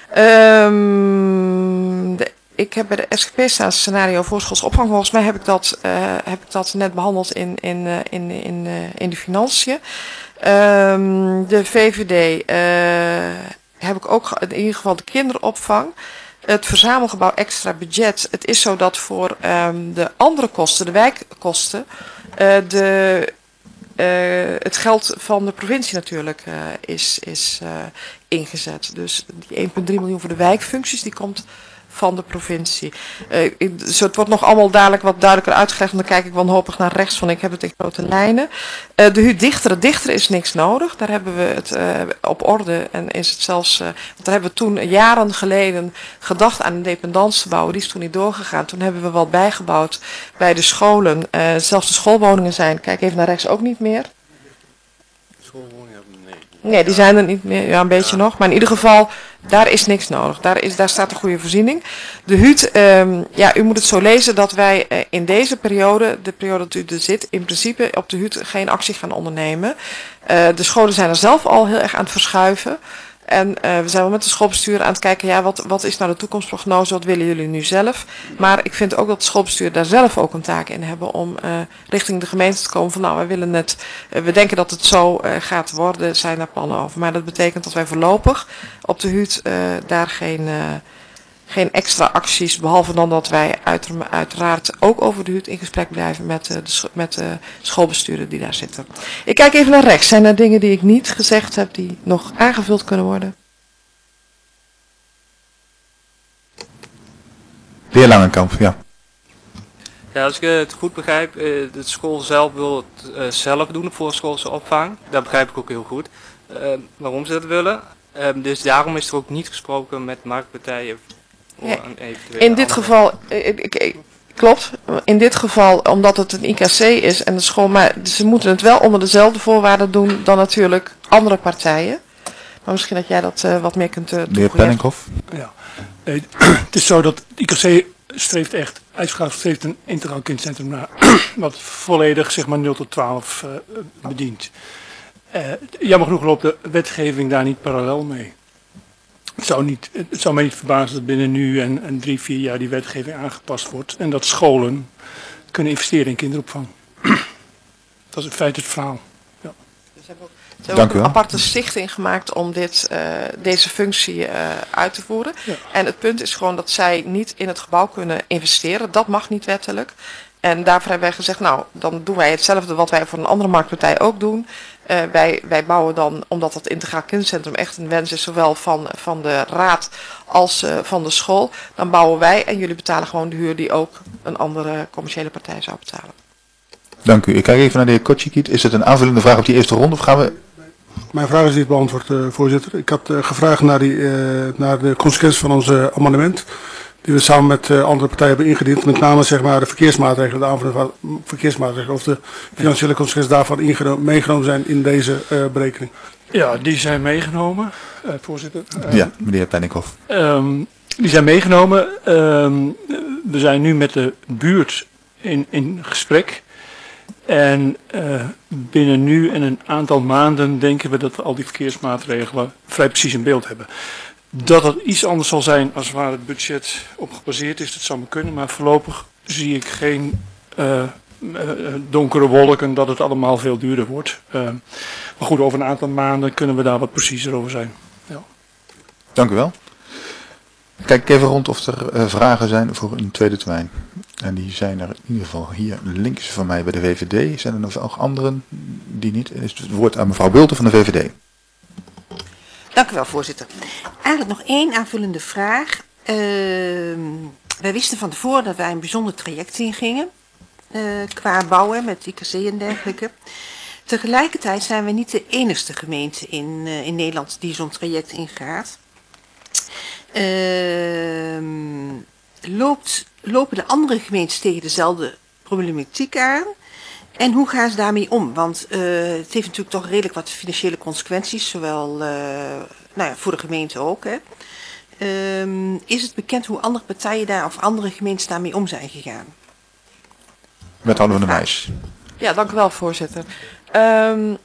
Um, de Ik heb bij de S G P staan scenario voorschoolse opvang. Volgens mij heb ik dat, uh, heb ik dat net behandeld in, in, uh, in, in, uh, in de financiën. Um, de V V D uh, heb ik ook in ieder geval de kinderopvang. Het verzamelgebouw extra budget. Het is zo dat voor um, de andere kosten, de wijkkosten, uh, de, uh, het geld van de provincie natuurlijk uh, is, is uh, ingezet. Dus die één komma drie miljoen voor de wijkfuncties, die komt van de provincie. Uh, dus het wordt nog allemaal dadelijk wat duidelijker uitgelegd. En dan kijk ik wanhopig naar rechts van. Ik heb het in grote lijnen. Uh, de huur dichteren. Dichteren is niks nodig. Daar hebben we het uh, op orde. En is het zelfs... Uh, want daar hebben we toen jaren geleden gedacht aan een dependance te bouwen. Die is toen niet doorgegaan. Toen hebben we wat bijgebouwd bij de scholen. Uh, zelfs de schoolwoningen zijn. Kijk even naar rechts ook niet meer. Nee, die zijn er niet meer. Ja, een beetje ja. nog. Maar in ieder geval, daar is niks nodig. Daar, is, daar staat een goede voorziening. De H U T, um, ja, u moet het zo lezen dat wij uh, in deze periode, de periode dat u er zit, in principe op de H U T geen actie gaan ondernemen. Uh, de scholen zijn er zelf al heel erg aan het verschuiven. En uh, we zijn wel met de schoolbestuur aan het kijken, ja, wat, wat is nou de toekomstprognose, wat willen jullie nu zelf? Maar ik vind ook dat het schoolbestuur daar zelf ook een taak in hebben om uh, richting de gemeente te komen van, nou, wij willen het, uh, we denken dat het zo uh, gaat worden, zijn daar plannen over. Maar dat betekent dat wij voorlopig op de H U T uh, daar geen, uh, geen extra acties, behalve dan dat wij uit, uiteraard ook over de H U T in gesprek blijven met, uh, de, scho met de schoolbesturen die daar zitten. Ik kijk even naar rechts. Zijn er dingen die ik niet gezegd heb die nog aangevuld kunnen worden? De heer Langenkamp, ja. Ja, als ik het goed begrijp, de school zelf wil het uh, zelf doen, de voorschoolse opvang. Dat begrijp ik ook heel goed. Uh, waarom ze dat willen. Uh, dus daarom is er ook niet gesproken met marktpartijen voor Ja. een eventuele In dit andere- geval, eh, ik, ik, ik- klopt, in dit geval omdat het een I K C is en de school, maar ze moeten het wel onder dezelfde voorwaarden doen dan natuurlijk andere partijen. Maar misschien dat jij dat uh, wat meer kunt uh, Meneer toevoegen. Penninghoff. Ja. Nee, het is zo dat I K C streeft echt, uitgaat streeft een integraal kindcentrum na, wat volledig zeg maar nul tot twaalf uh, bedient. Uh, jammer genoeg loopt de wetgeving daar niet parallel mee. Het zou, niet, het zou mij niet verbazen dat binnen nu en, en drie, vier jaar die wetgeving aangepast wordt en dat scholen kunnen investeren in kinderopvang. Dat is in feite het verhaal. Ja. Ze hebben ook, ze hebben Dank ook u een wel. aparte stichting gemaakt om dit, uh, deze functie uh, uit te voeren. Ja. En het punt is gewoon dat zij niet in het gebouw kunnen investeren. Dat mag niet wettelijk. En daarvoor hebben wij gezegd, nou, dan doen wij hetzelfde wat wij voor een andere marktpartij ook doen. Uh, wij, wij bouwen dan, omdat het integraal kindcentrum echt een wens is, zowel van, van de raad als uh, van de school, dan bouwen wij en jullie betalen gewoon de huur die ook een andere commerciële partij zou betalen. Dank u. Ik kijk even naar de heer Kotjekiet. Is het een aanvullende vraag op die eerste ronde of gaan we... Mijn vraag is niet beantwoord, uh, voorzitter. Ik had uh, gevraagd naar, die, uh, naar de consequenties van ons uh, amendement. Die we samen met uh, andere partijen hebben ingediend. Met name zeg maar, de verkeersmaatregelen, de aanvulling van verkeersmaatregelen. Of de financiële consequenties daarvan ingeno- meegenomen zijn in deze uh, berekening. Ja, die zijn meegenomen, uh, voorzitter. Uh, Ja, meneer Penninghoff. Um, die zijn meegenomen. Um, we zijn nu met de buurt in, in gesprek. En uh, binnen nu en een aantal maanden denken we dat we al die verkeersmaatregelen vrij precies in beeld hebben. Dat het iets anders zal zijn als waar het budget op gebaseerd is, dat zou me kunnen. Maar voorlopig zie ik geen uh, uh, donkere wolken dat het allemaal veel duurder wordt. Uh, maar goed, over een aantal maanden kunnen we daar wat preciezer over zijn. Ja. Dank u wel. Kijk even rond of er uh, vragen zijn voor een tweede termijn. En die zijn er in ieder geval hier links van mij bij de V V D. Zijn er nog wel anderen die niet? Is het woord aan mevrouw Bulten van de V V D. Dank u wel, voorzitter. Eigenlijk nog één aanvullende vraag. Uh, wij wisten van tevoren dat wij een bijzonder traject ingingen. Uh, qua bouwen met I K C en dergelijke. Tegelijkertijd zijn we niet de enige gemeente in, uh, in Nederland die zo'n traject ingaat. Uh, loopt, lopen de andere gemeentes tegen dezelfde problematiek aan? En hoe gaan ze daarmee om? Want uh, het heeft natuurlijk toch redelijk wat financiële consequenties, zowel uh, nou ja, voor de gemeente ook. Hè. Um, is het bekend hoe andere partijen daar of andere gemeentes daarmee om zijn gegaan? Wethouder van de Meijs. Ja, dank u wel, voorzitter. Um,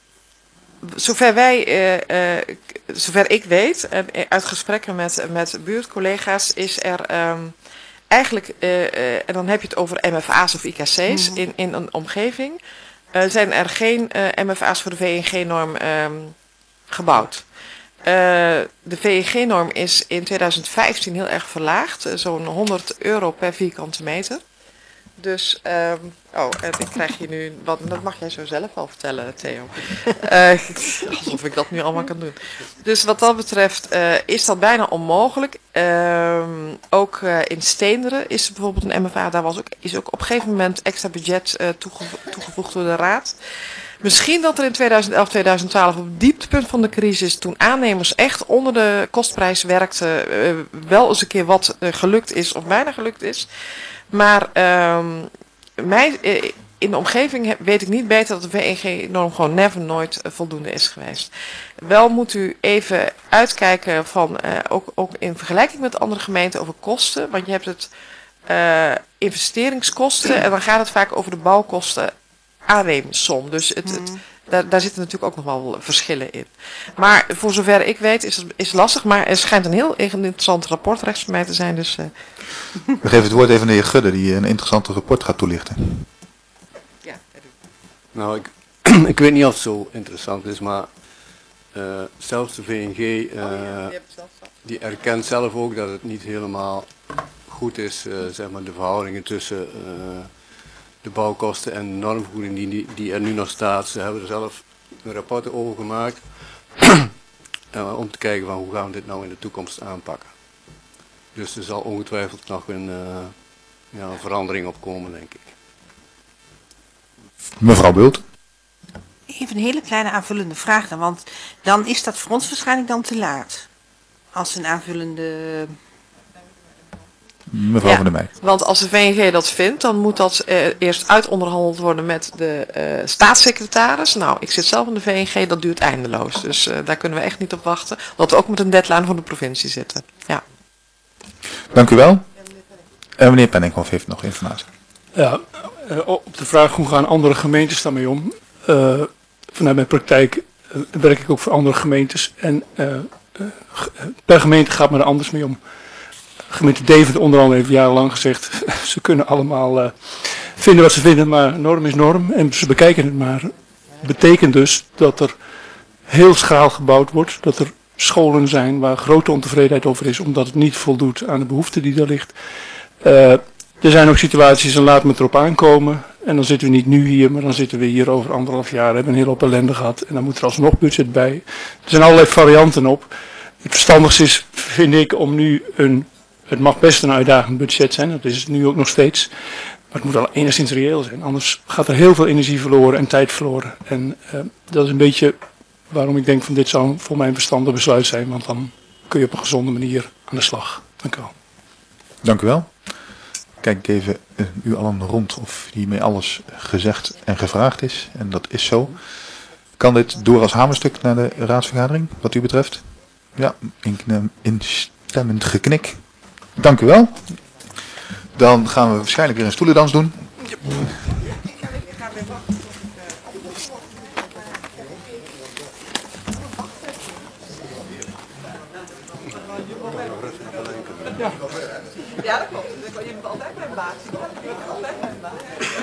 zover wij, uh, uh, zover ik weet, uh, uit gesprekken met, met buurtcollega's, is er um, eigenlijk, uh, uh, en dan heb je het over M F A's of I K C's mm-hmm. in, in een omgeving, uh, zijn er geen uh, M F A's voor de V N G-norm um, gebouwd. Uh, de V N G-norm is in tweeduizend vijftien heel erg verlaagd, uh, zo'n honderd euro per vierkante meter. Dus, um, oh, en ik krijg je nu, wat, dat mag jij zo zelf al vertellen, Theo. Uh, alsof ik dat nu allemaal kan doen. Dus wat dat betreft uh, is dat bijna onmogelijk. Uh, ook uh, in Steenderen is bijvoorbeeld een M F A, daar was ook, is ook op een gegeven moment extra budget uh, toegevo- toegevoegd door de raad. Misschien dat er in tweeduizend elf, tweeduizend twaalf op het dieptepunt van de crisis, toen aannemers echt onder de kostprijs werkten, uh, wel eens een keer wat uh, gelukt is of bijna gelukt is. Maar um, mij, in de omgeving weet ik niet beter dat de V N G-norm gewoon never nooit voldoende is geweest. Wel moet u even uitkijken van, uh, ook, ook in vergelijking met andere gemeenten over kosten. Want je hebt het uh, investeringskosten en dan gaat het vaak over de bouwkosten aanneemsom. Dus het, het, daar, daar zitten natuurlijk ook nog wel verschillen in. Maar voor zover ik weet is het is lastig, maar er schijnt een heel interessant rapport rechts van mij te zijn. Dus, uh, We geven het woord even aan de heer Gudde die een interessant rapport gaat toelichten. Ja, nou, ik, ik weet niet of het zo interessant is, maar uh, zelfs de V N G uh, oh, ja, die, die erkent zelf ook dat het niet helemaal goed is, uh, zeg maar, de verhoudingen tussen uh, de bouwkosten en de normvergoeding die, die er nu nog staat. Ze hebben er zelf een rapport over gemaakt uh, om te kijken van hoe gaan we dit nou in de toekomst aanpakken. Dus er zal ongetwijfeld nog een, uh, ja, een verandering op komen, denk ik. Mevrouw Bult. Even een hele kleine aanvullende vraag dan, want dan is dat voor ons waarschijnlijk dan te laat. Als een aanvullende... Mevrouw Ja, van der Meij. Want als de V N G dat vindt, dan moet dat eh, eerst uitonderhandeld worden met de eh, staatssecretaris. Nou, ik zit zelf in de V N G, dat duurt eindeloos. Dus eh, daar kunnen we echt niet op wachten. Omdat we ook met een deadline voor de provincie zitten. Ja. Dank u wel. En meneer Penninghoff heeft nog informatie. Ja, uh, op de vraag hoe gaan andere gemeentes daarmee om? Uh, vanuit mijn praktijk uh, werk ik ook voor andere gemeentes en uh, uh, per gemeente gaat men er anders mee om. Gemeente Deventer onder andere heeft jarenlang gezegd, ze kunnen allemaal uh, vinden wat ze vinden, maar norm is norm en ze bekijken het maar. Betekent dus dat er heel schaal gebouwd wordt, dat er scholen zijn waar grote ontevredenheid over is, omdat het niet voldoet aan de behoefte die er ligt. Uh, er zijn ook situaties, en laat me het erop aankomen, en dan zitten we niet nu hier, maar dan zitten we hier over anderhalf jaar, we hebben een hele hoop ellende gehad, en dan moet er alsnog budget bij. Er zijn allerlei varianten op. Het verstandigste is, vind ik, om nu een, het mag best een uitdagend budget zijn, dat is het nu ook nog steeds, maar het moet wel enigszins reëel zijn, anders gaat er heel veel energie verloren en tijd verloren. En uh, dat is een beetje waarom ik denk van dit zou voor mij een verstandig besluit zijn, want dan kun je op een gezonde manier aan de slag. Dank u wel. Dank u wel. Kijk ik even uh, u allen rond of hiermee alles gezegd en gevraagd is. En dat is zo. Kan dit door als hamerstuk naar de raadsvergadering, wat u betreft? Ja, in, instemmend geknik. Dank u wel. Dan gaan we waarschijnlijk weer een stoelendans doen. Yep. Ja, ja dat klopt. Je moet altijd mijn baas. Je moet altijd mijn baas.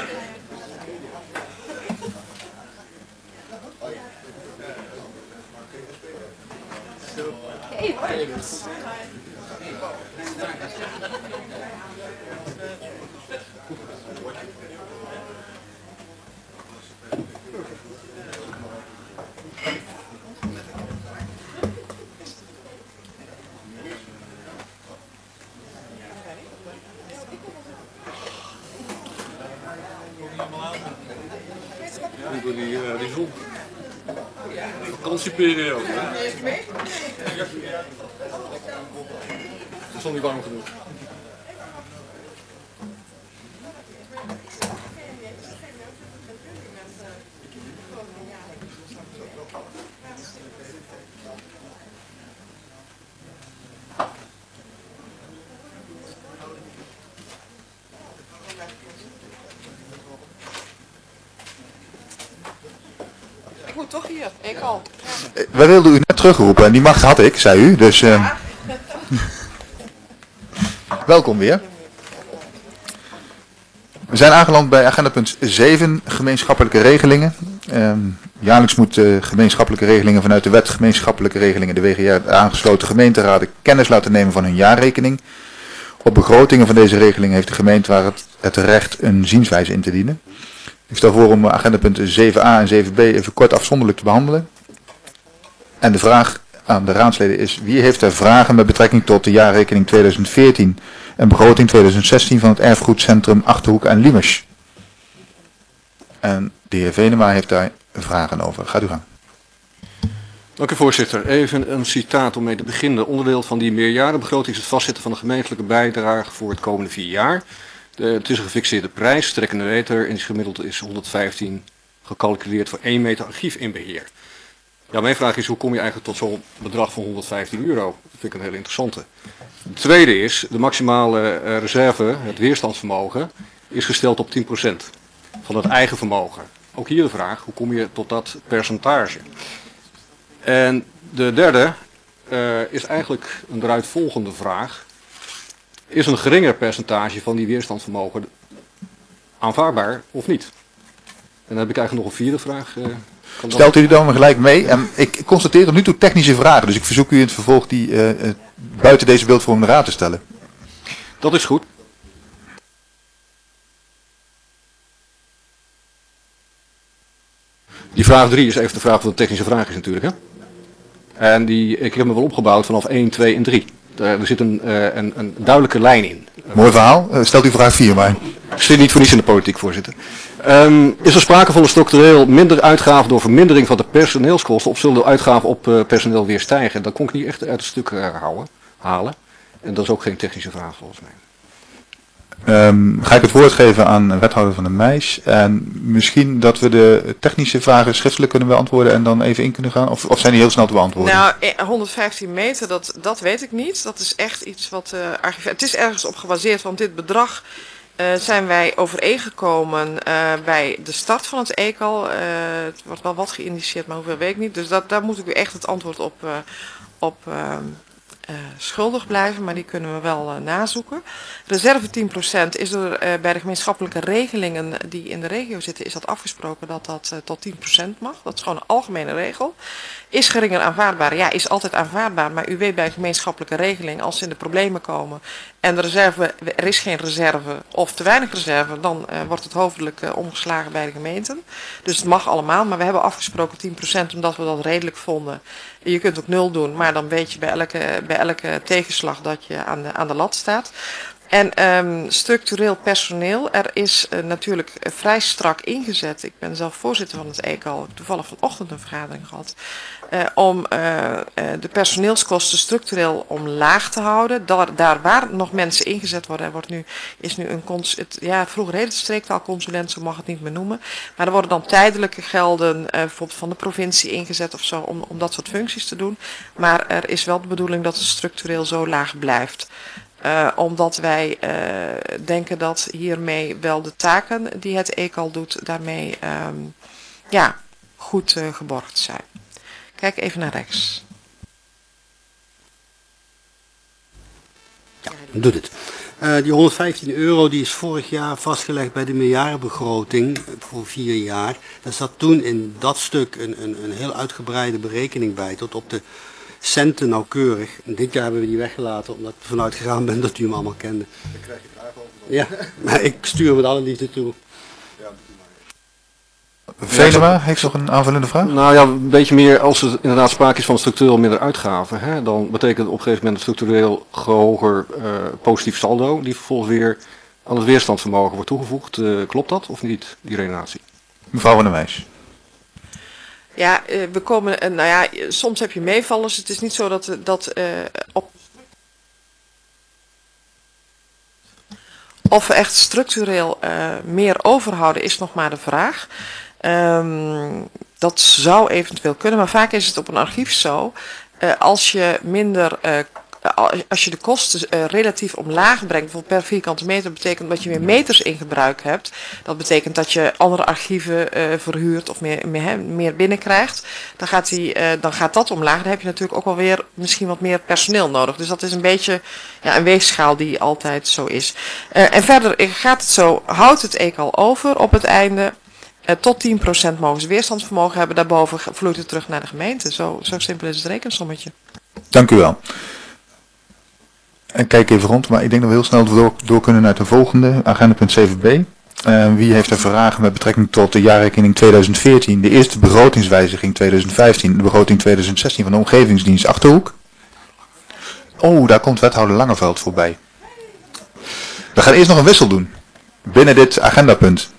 Door die, uh, die zon. Vakantieperiode. Het is al niet warm genoeg. Ik moet toch hier, ik al. Uh, wij wilden u net terugroepen en die macht had ik, zei u. Dus uh, ja. Welkom weer. We zijn aangeland bij agenda punt zeven, gemeenschappelijke regelingen. Um, jaarlijks moeten gemeenschappelijke regelingen vanuit de wet gemeenschappelijke regelingen, de W G R, de aangesloten gemeenteraden kennis laten nemen van hun jaarrekening. Op begrotingen van deze regeling heeft de gemeenteraad het recht een zienswijze in te dienen. Ik stel voor om agenda punten zeven a en zeven b even kort afzonderlijk te behandelen. En de vraag aan de raadsleden is, wie heeft er vragen met betrekking tot de jaarrekening tweeduizend veertien en begroting tweeduizend zestien van het erfgoedcentrum Achterhoek en Liemers? En de heer Venema heeft daar vragen over. Gaat u gang. Dank u voorzitter. Even een citaat om mee te beginnen. Onderdeel van die meerjarenbegroting is het vastzetten van de gemeentelijke bijdrage voor het komende vier jaar. De, het is een gefixeerde prijs, trekkende meter, en die gemiddeld is honderdvijftien gecalculeerd voor één meter archief in beheer. Ja, mijn vraag is, hoe kom je eigenlijk tot zo'n bedrag van honderdvijftien euro? Dat vind ik een heel interessante. De tweede is, de maximale uh, reserve, het weerstandsvermogen, is gesteld op tien procent van het eigen vermogen. Ook hier de vraag, hoe kom je tot dat percentage? En de derde uh, is eigenlijk een eruit volgende vraag. Is een geringer percentage van die weerstandsvermogen aanvaardbaar of niet? En dan heb ik eigenlijk nog een vierde vraag. Uh, Stelt u die dan gelijk mee? En ik constateer tot nu toe technische vragen, dus ik verzoek u in het vervolg die uh, uh, buiten deze beeldvormende raad te stellen. Dat is goed. Die vraag drie is even de vraag wat de technische vraag is natuurlijk. Hè? En die, ik heb me wel opgebouwd vanaf één, twee en drie. Er zit een, uh, een, een duidelijke lijn in. Mooi verhaal. Uh, stelt u vraag vier maar. Ik zit niet voor niets in de politiek, voorzitter. Um, is er sprake van een structureel minder uitgaven door vermindering van de personeelskosten, of zullen de uitgaven op uh, personeel weer stijgen? Dat kon ik niet echt uit het stuk uh, houden, halen. En dat is ook geen technische vraag volgens mij. Um, ga ik het woord geven aan wethouder Van der Meijs. En misschien dat we de technische vragen schriftelijk kunnen beantwoorden en dan even in kunnen gaan. Of, of zijn die heel snel te beantwoorden? Nou, honderdvijftien meter, dat, dat weet ik niet. Dat is echt iets wat... Uh, archivair... Het is ergens op gebaseerd, want dit bedrag uh, zijn wij overeengekomen uh, bij de start van het E C A L. Uh, het wordt wel wat geïnitieerd, maar hoeveel weet ik niet. Dus dat, daar moet ik u echt het antwoord op... Uh, op uh, Uh, schuldig blijven, maar die kunnen we wel uh, nazoeken. Reserve tien procent is er uh, bij de gemeenschappelijke regelingen die in de regio zitten, is dat afgesproken dat dat uh, tot tien procent mag. Dat is gewoon een algemene regel. Is geringer aanvaardbaar? Ja, is altijd aanvaardbaar, maar u weet bij een gemeenschappelijke regeling, als ze in de problemen komen en de reserve, er is geen reserve of te weinig reserve, dan uh, wordt het hoofdelijk uh, omgeslagen bij de gemeenten. Dus het mag allemaal, maar we hebben afgesproken tien procent omdat we dat redelijk vonden. Je kunt ook nul doen, maar dan weet je bij elke, bij elke tegenslag dat je aan de, aan de lat staat. En um, structureel personeel, er is uh, natuurlijk uh, vrij strak ingezet. Ik ben zelf voorzitter van het E C A L, toevallig vanochtend een vergadering gehad. Uh, om uh, uh, de personeelskosten structureel omlaag te houden. Daar, daar waar nog mensen ingezet worden, er wordt nu, is nu een cons, het, ja, vroeger heette het streektaalconsulent, zo mag het niet meer noemen. Maar er worden dan tijdelijke gelden, uh, bijvoorbeeld van de provincie ingezet of zo, om, om dat soort functies te doen. Maar er is wel de bedoeling dat het structureel zo laag blijft. Uh, omdat wij uh, denken dat hiermee wel de taken die het E C A L doet, daarmee um, ja, goed uh, geborgd zijn. Kijk even naar rechts. Ja, doet het. Uh, die honderdvijftien euro die is vorig jaar vastgelegd bij de meerjarenbegroting voor vier jaar. Daar zat toen in dat stuk een, een, een heel uitgebreide berekening bij, tot op de centen nauwkeurig. En dit jaar hebben we die weggelaten omdat ik ervan uitgegaan ben dat u hem allemaal kende. Dan krijg je het eigenlijk over. Ja, maar ik stuur met alle liefde toe. Venema, heeft nog een aanvullende vraag? Nou ja, een beetje meer als er inderdaad sprake is van structureel minder uitgaven. Hè, dan betekent op een gegeven moment een structureel hoger uh, positief saldo die vervolgens weer aan het weerstandsvermogen wordt toegevoegd. Uh, klopt dat of niet, die relatie? Mevrouw Van der Meijs. Ja, uh, we komen, uh, nou ja, soms heb je meevallers. Het is niet zo dat, dat uh, op... Of we echt structureel uh, meer overhouden is nog maar de vraag. Um, dat zou eventueel kunnen, maar vaak is het op een archief zo. Uh, als je minder, uh, als je de kosten uh, relatief omlaag brengt, bijvoorbeeld per vierkante meter, betekent dat je meer meters in gebruik hebt. Dat betekent dat je andere archieven uh, verhuurt of meer, meer, meer binnenkrijgt. Dan gaat, die, uh, dan gaat dat omlaag. Dan heb je natuurlijk ook alweer misschien wat meer personeel nodig. Dus dat is een beetje ja, een weegschaal die altijd zo is. Uh, en verder gaat het zo, houdt het E C A L over op het einde. Uh, tot tien procent mogen ze weerstandsvermogen hebben. Daarboven vloeit het terug naar de gemeente. Zo, zo simpel is het rekensommetje. Dank u wel. En kijk even rond, maar ik denk dat we heel snel door, door kunnen naar de volgende, agenda punt zeven b. Uh, wie heeft er vragen met betrekking tot de jaarrekening tweeduizend veertien, de eerste begrotingswijziging tweeduizend vijftien, de begroting tweeduizend zestien van de Omgevingsdienst Achterhoek? Oh, daar komt wethouder Langeveld voorbij. We gaan eerst nog een wissel doen, binnen dit agendapunt.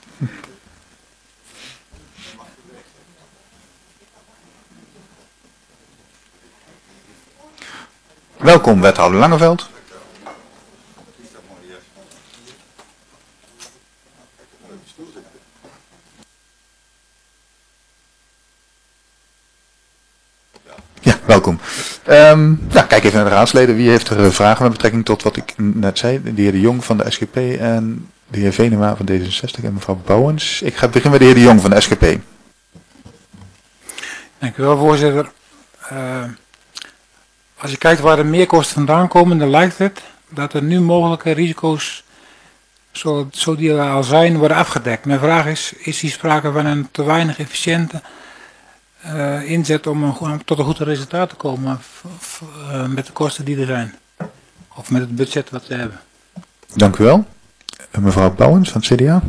Welkom, wethouder Langeveld. Ja, welkom. Um, ja, kijk even naar de raadsleden. Wie heeft er vragen met betrekking tot wat ik net zei? De heer De Jong van de S G P en de heer Venema van D zesenzestig en mevrouw Bouwens. Ik ga beginnen met de heer De Jong van de S G P. Dank u wel, voorzitter. Uh, Als je kijkt waar de meerkosten vandaan komen, dan lijkt het dat er nu mogelijke risico's, zo, zo die er al zijn, worden afgedekt. Mijn vraag is, is hier sprake van een te weinig efficiënte uh, inzet om een, tot een goed resultaat te komen f, uh, met de kosten die er zijn? Of met het budget wat we hebben? Dank u wel. Mevrouw Bouwens van het C D A.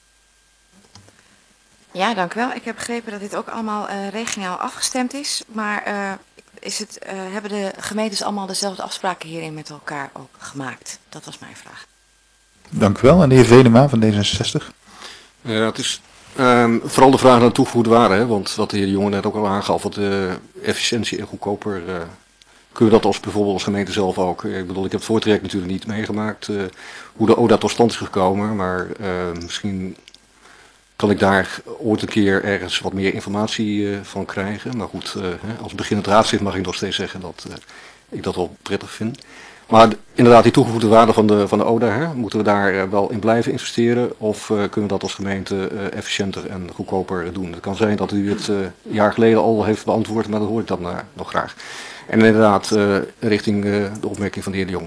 Ja, dank u wel. Ik heb begrepen dat dit ook allemaal uh, regionaal afgestemd is, maar... Uh, Is het, uh, hebben de gemeentes allemaal dezelfde afspraken hierin met elkaar ook gemaakt? Dat was mijn vraag. Dank u wel. En de heer Venema van D zesenzestig. Ja, het is um, vooral de vraag naar toegevoegde waarde, hè, want wat de heer De Jonge net ook al aangaf, wat de efficiëntie en goedkoper uh, kunnen we dat als bijvoorbeeld als gemeente zelf ook? Ik bedoel, ik heb het voortraject natuurlijk niet meegemaakt, uh, hoe de O D A tot stand is gekomen, maar uh, misschien kan ik daar ooit een keer ergens wat meer informatie uh, van krijgen. Maar goed, uh, als beginnend raadslid mag ik nog steeds zeggen dat uh, ik dat wel prettig vind. Maar inderdaad, die toegevoegde waarde van de, van de O D A, hè, moeten we daar uh, wel in blijven investeren? Of uh, kunnen we dat als gemeente uh, efficiënter en goedkoper doen? Het kan zijn dat u het uh, een jaar geleden al heeft beantwoord, maar dat hoor ik dan uh, nog graag. En inderdaad, uh, richting uh, de opmerking van de heer De Jong.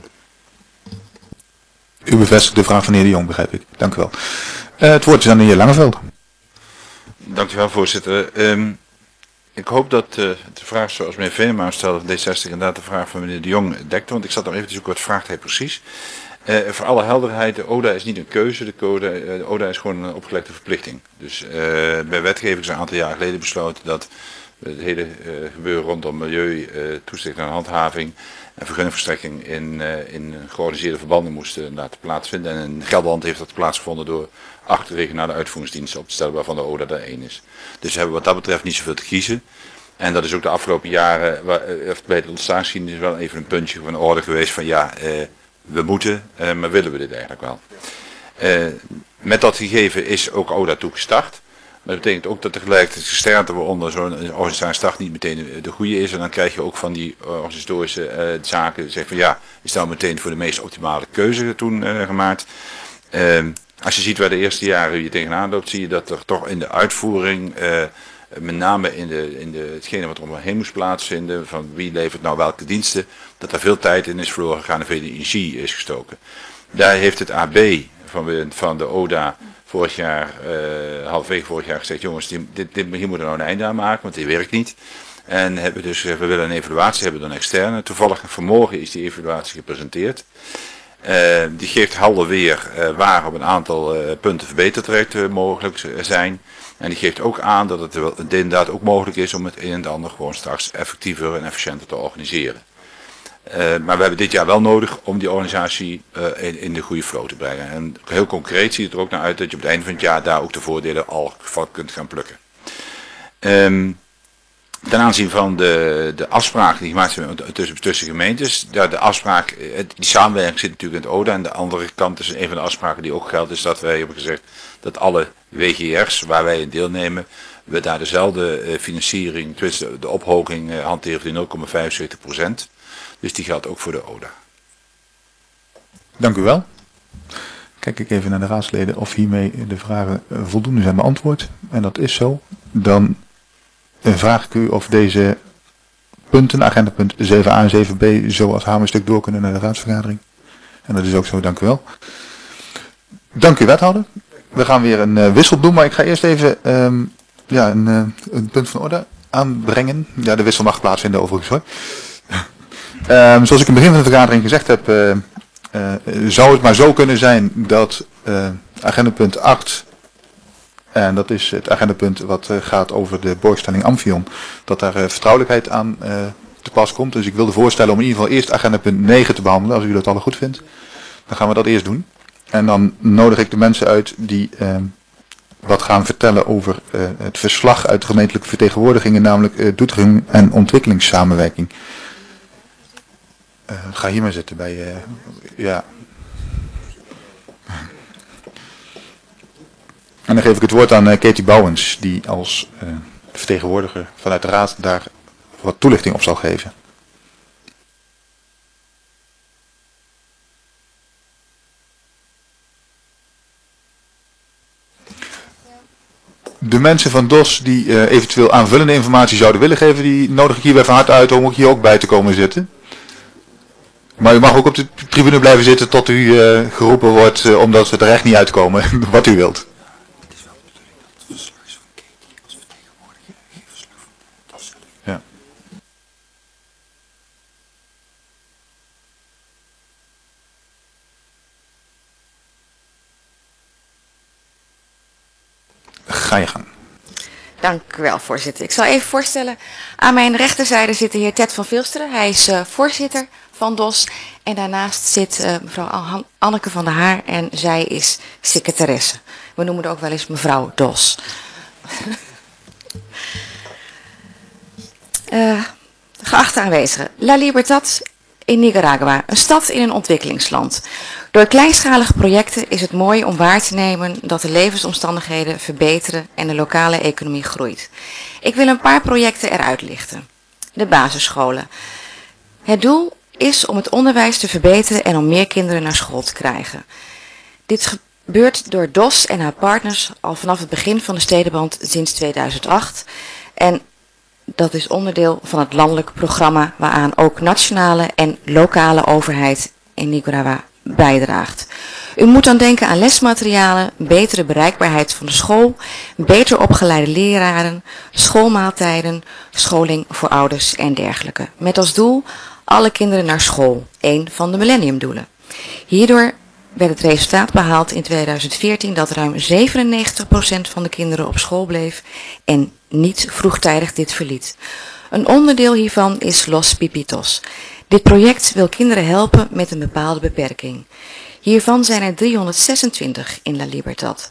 U bevestigt de vraag van de heer De Jong, begrijp ik. Dank u wel. Uh, het woord is aan de heer Langeveld. Dank u wel, voorzitter. Um, ik hoop dat uh, de vraag zoals meneer Venema stelde, D zestig, inderdaad de vraag van meneer De Jong dekte. Want ik zat nog even te zoeken, wat vraagt hij precies? Uh, voor alle helderheid, de O D A is niet een keuze, de, code, uh, de O D A is gewoon een opgelegde verplichting. Dus uh, bij wetgeving is een aantal jaar geleden besloten dat het hele uh, gebeuren rondom milieu, uh, toezicht en handhaving en vergunningverstrekking in, uh, in georganiseerde verbanden moesten laten plaatsvinden. En in Gelderland heeft dat plaatsgevonden door acht regionale uitvoeringsdiensten op te stellen waarvan de O D A er één is. Dus we hebben wat dat betreft niet zoveel te kiezen. En dat is ook de afgelopen jaren, waar, uh, bij de ontstaansgeschiedenis wel even een puntje van orde geweest van ja, uh, we moeten, uh, maar willen we dit eigenlijk wel. Uh, met dat gegeven is ook O D A toegestart. Maar dat betekent ook dat tegelijkertijd het gesternte waaronder zo'n organisatiestart niet meteen de, de goede is. En dan krijg je ook van die organisatorische uh, zaken, zeg van ja, is nou meteen voor de meest optimale keuze toen uh, gemaakt. Uh, als je ziet waar de eerste jaren je tegenaan loopt, zie je dat er toch in de uitvoering, uh, met name in, de, in de, hetgene wat er omheen moest plaatsvinden, van wie levert nou welke diensten, dat er veel tijd in is verloren gegaan en veel energie is gestoken. Daar heeft het A B van, van de O D A vorig jaar, uh, halverwege vorig jaar gezegd, jongens, dit, dit, dit, hier moeten we nou een einde aan maken, want dit werkt niet. En hebben dus gezegd, we willen een evaluatie hebben dan externe. Toevallig vanmorgen is die evaluatie gepresenteerd. Uh, die geeft helder weer uh, waar op een aantal uh, punten verbeterd uh, mogelijk zijn. En die geeft ook aan dat het wel, inderdaad ook mogelijk is om het een en het ander gewoon straks effectiever en efficiënter te organiseren. Uh, maar we hebben dit jaar wel nodig om die organisatie uh, in, in de goede flow te brengen. En heel concreet ziet het er ook naar uit dat je op het einde van het jaar daar ook de voordelen al van kunt gaan plukken. Um, ten aanzien van de, de afspraken die gemaakt zijn tussen, tussen gemeentes. Ja, de afspraak, die samenwerking zit natuurlijk in het O D A. En de andere kant is een van de afspraken die ook geldt, is dat wij hebben gezegd dat alle W G R's waar wij in deelnemen, we daar dezelfde uh, financiering, de, de ophoging uh, hanteren van nul komma vijfenzeventig procent. Dus die geldt ook voor de O D A. Dank u wel. Kijk ik even naar de raadsleden of hiermee de vragen voldoende zijn beantwoord. En dat is zo. Dan vraag ik u of deze punten, agendapunt zeven a en zeven b, zo als hamerstuk door kunnen naar de raadsvergadering. En dat is ook zo, dank u wel. Dank u, wethouder. We gaan weer een uh, wissel doen, maar ik ga eerst even um, ja, een, uh, een punt van orde aanbrengen. Ja, de wissel mag plaatsvinden overigens hoor. Um, zoals ik in het begin van de vergadering gezegd heb, uh, uh, zou het maar zo kunnen zijn dat uh, agendapunt acht, en dat is het agendapunt wat uh, gaat over de borgstelling Amphion, dat daar uh, vertrouwelijkheid aan uh, te pas komt. Dus ik wilde voorstellen om in ieder geval eerst agendapunt negen te behandelen, als u dat alle goed vindt. Dan gaan we dat eerst doen. En dan nodig ik de mensen uit die uh, wat gaan vertellen over uh, het verslag uit de gemeentelijke vertegenwoordigingen, namelijk uh, Doetinchem en ontwikkelingssamenwerking. Uh, ga hier maar zitten bij, uh, ja. En dan geef ik het woord aan uh, Katie Bouwens, die als uh, vertegenwoordiger vanuit de raad daar wat toelichting op zal geven. De mensen van D O S die uh, eventueel aanvullende informatie zouden willen geven, die nodig ik hierbij van harte uit om ook hier ook bij te komen zitten. Maar u mag ook op de tribune blijven zitten tot u uh, geroepen wordt, uh, omdat we er echt niet uitkomen, wat u wilt. Ja. Ga je gang. Dank u wel, voorzitter. Ik zal even voorstellen, aan mijn rechterzijde zit de heer Ted van Vilsteren. Hij is uh, voorzitter van D O S. En daarnaast zit uh, mevrouw Anneke van der Haar en zij is secretaresse. We noemen haar ook wel eens mevrouw D O S. uh, Geachte aanwezigen, La Libertad in Nicaragua, een stad in een ontwikkelingsland. Door kleinschalige projecten is het mooi om waar te nemen dat de levensomstandigheden verbeteren en de lokale economie groeit. Ik wil een paar projecten eruit lichten. De basisscholen. Het doel is om het onderwijs te verbeteren en om meer kinderen naar school te krijgen. Dit gebeurt door D O S en haar partners al vanaf het begin van de stedenband sinds tweeduizend acht. En dat is onderdeel van het landelijk programma waaraan ook nationale en lokale overheid in Nicaragua bijdraagt. U moet dan denken aan lesmaterialen, betere bereikbaarheid van de school, beter opgeleide leraren, schoolmaaltijden, scholing voor ouders en dergelijke. Met als doel alle kinderen naar school, een van de millenniumdoelen. Hierdoor werd het resultaat behaald in tweeduizend veertien dat ruim zevenennegentig procent van de kinderen op school bleef en niet vroegtijdig dit verliet. Een onderdeel hiervan is Los Pipitos. Dit project wil kinderen helpen met een bepaalde beperking. Hiervan zijn er driehonderdzesentwintig in La Libertad.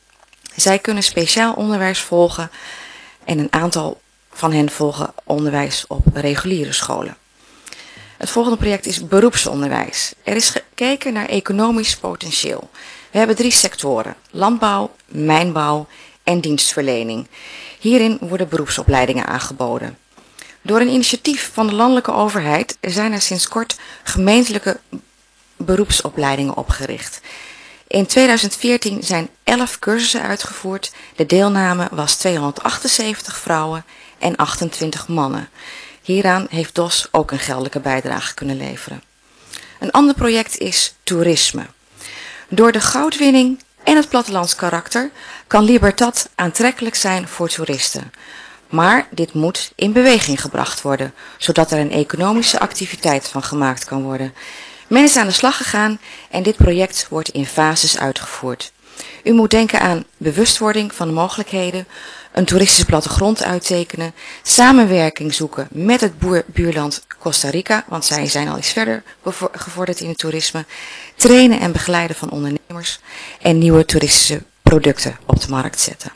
Zij kunnen speciaal onderwijs volgen en een aantal van hen volgen onderwijs op reguliere scholen. Het volgende project is beroepsonderwijs. Er is gekeken naar economisch potentieel. We hebben drie sectoren: landbouw, mijnbouw en dienstverlening. Hierin worden beroepsopleidingen aangeboden. Door een initiatief van de landelijke overheid zijn er sinds kort gemeentelijke beroepsopleidingen opgericht. In tweeduizend veertien zijn elf cursussen uitgevoerd. De deelname was tweehonderdachtenzeventig vrouwen en achtentwintig mannen. Hieraan heeft D O S ook een geldelijke bijdrage kunnen leveren. Een ander project is toerisme. Door de goudwinning en het plattelands karakter kan Libertad aantrekkelijk zijn voor toeristen. Maar dit moet in beweging gebracht worden, zodat er een economische activiteit van gemaakt kan worden. Men is aan de slag gegaan en dit project wordt in fases uitgevoerd. U moet denken aan bewustwording van de mogelijkheden, een toeristische plattegrond uittekenen, samenwerking zoeken met het boer, buurland Costa Rica, want zij zijn al iets verder gevorderd in het toerisme, trainen en begeleiden van ondernemers en nieuwe toeristische producten op de markt zetten.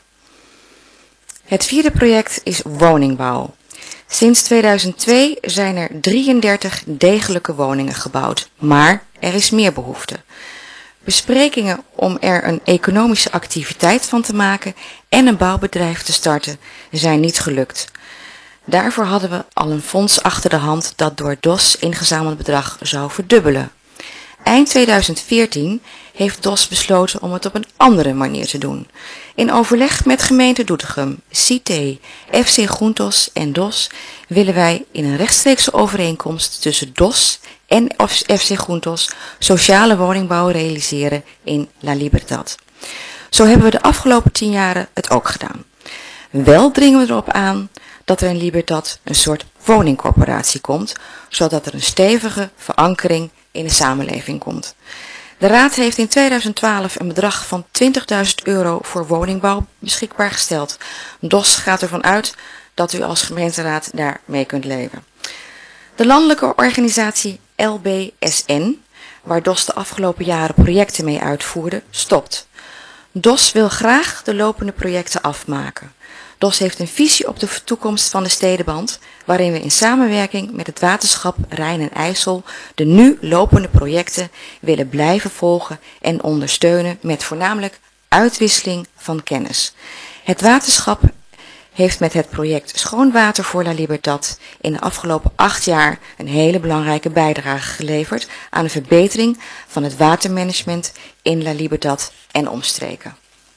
Het vierde project is woningbouw. Sinds tweeduizend twee zijn er drieëndertig degelijke woningen gebouwd, maar er is meer behoefte. Besprekingen om er een economische activiteit van te maken en een bouwbedrijf te starten zijn niet gelukt. Daarvoor hadden we al een fonds achter de hand dat door D O S ingezameld bedrag zou verdubbelen. Eind tweeduizend veertien heeft D O S besloten om het op een andere manier te doen. In overleg met gemeente Doetinchem, C I T E, F C Juntos en D O S willen wij in een rechtstreekse overeenkomst tussen D O S en F C Juntos sociale woningbouw realiseren in La Libertad. Zo hebben we de afgelopen tien jaren het ook gedaan. Wel dringen we erop aan dat er in Libertad een soort woningcorporatie komt, zodat er een stevige verankering in de samenleving komt. De Raad heeft in tweeduizend twaalf een bedrag van twintigduizend euro voor woningbouw beschikbaar gesteld. D O S gaat ervan uit dat u als gemeenteraad daarmee kunt leven. De landelijke organisatie L B S N, waar D O S de afgelopen jaren projecten mee uitvoerde, stopt. D O S wil graag de lopende projecten afmaken. D O S heeft een visie op de toekomst van de stedenband, waarin we in samenwerking met het waterschap Rijn en IJssel de nu lopende projecten willen blijven volgen en ondersteunen met voornamelijk uitwisseling van kennis. Het waterschap heeft met het project Schoon Water voor La Libertad in de afgelopen acht jaar een hele belangrijke bijdrage geleverd aan de verbetering van het watermanagement in La Libertad en omstreken.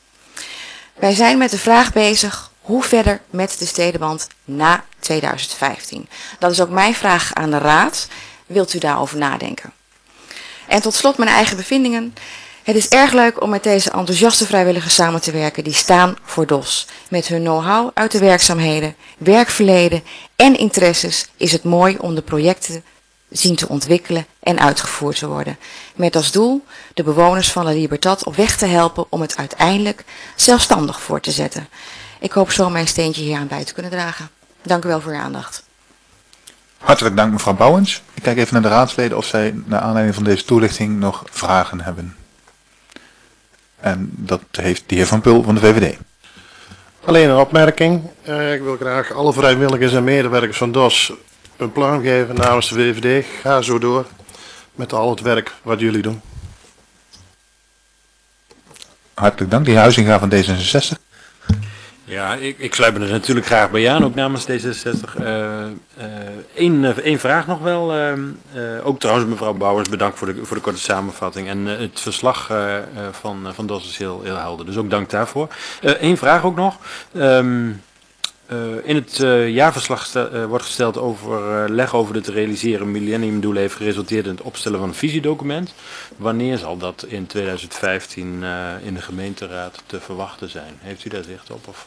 Wij zijn met de vraag bezig hoe verder met de stedenband na tweeduizend vijftien. Dat is ook mijn vraag aan de Raad. Wilt u daarover nadenken? En tot slot mijn eigen bevindingen. Het is erg leuk om met deze enthousiaste vrijwilligers samen te werken die staan voor D O S. Met hun know-how uit de werkzaamheden, werkverleden en interesses is het mooi om de projecten zien te ontwikkelen en uitgevoerd te worden. Met als doel de bewoners van La Libertad op weg te helpen om het uiteindelijk zelfstandig voor te zetten. Ik hoop zo mijn steentje hier aan bij te kunnen dragen. Dank u wel voor uw aandacht. Hartelijk dank mevrouw Bouwens. Ik kijk even naar de raadsleden of zij naar aanleiding van deze toelichting nog vragen hebben. En dat heeft de heer Van Pul van de V V D. Alleen een opmerking. Uh, ik wil graag alle vrijwilligers en medewerkers van D O S een plan geven namens de V V D. Ga zo door met al het werk wat jullie doen. Hartelijk dank. De heer Huizinga van D zesenzestig. Ja, ik, ik sluit me er natuurlijk graag bij aan, ook namens D zesenzestig. Eén uh, uh, één vraag nog wel. Uh, uh, ook trouwens mevrouw Bouwers, bedankt voor de, voor de korte samenvatting. En uh, het verslag uh, uh, van, uh, van D O S is heel, heel helder, dus ook dank daarvoor. Eén uh, vraag ook nog. Um, uh, in het uh, jaarverslag stel, uh, wordt gesteld overleg uh, over de te realiseren millenniumdoelen heeft geresulteerd in het opstellen van een visiedocument. Wanneer zal dat in tweeduizend vijftien uh, in de gemeenteraad te verwachten zijn? Heeft u daar zicht op? Of?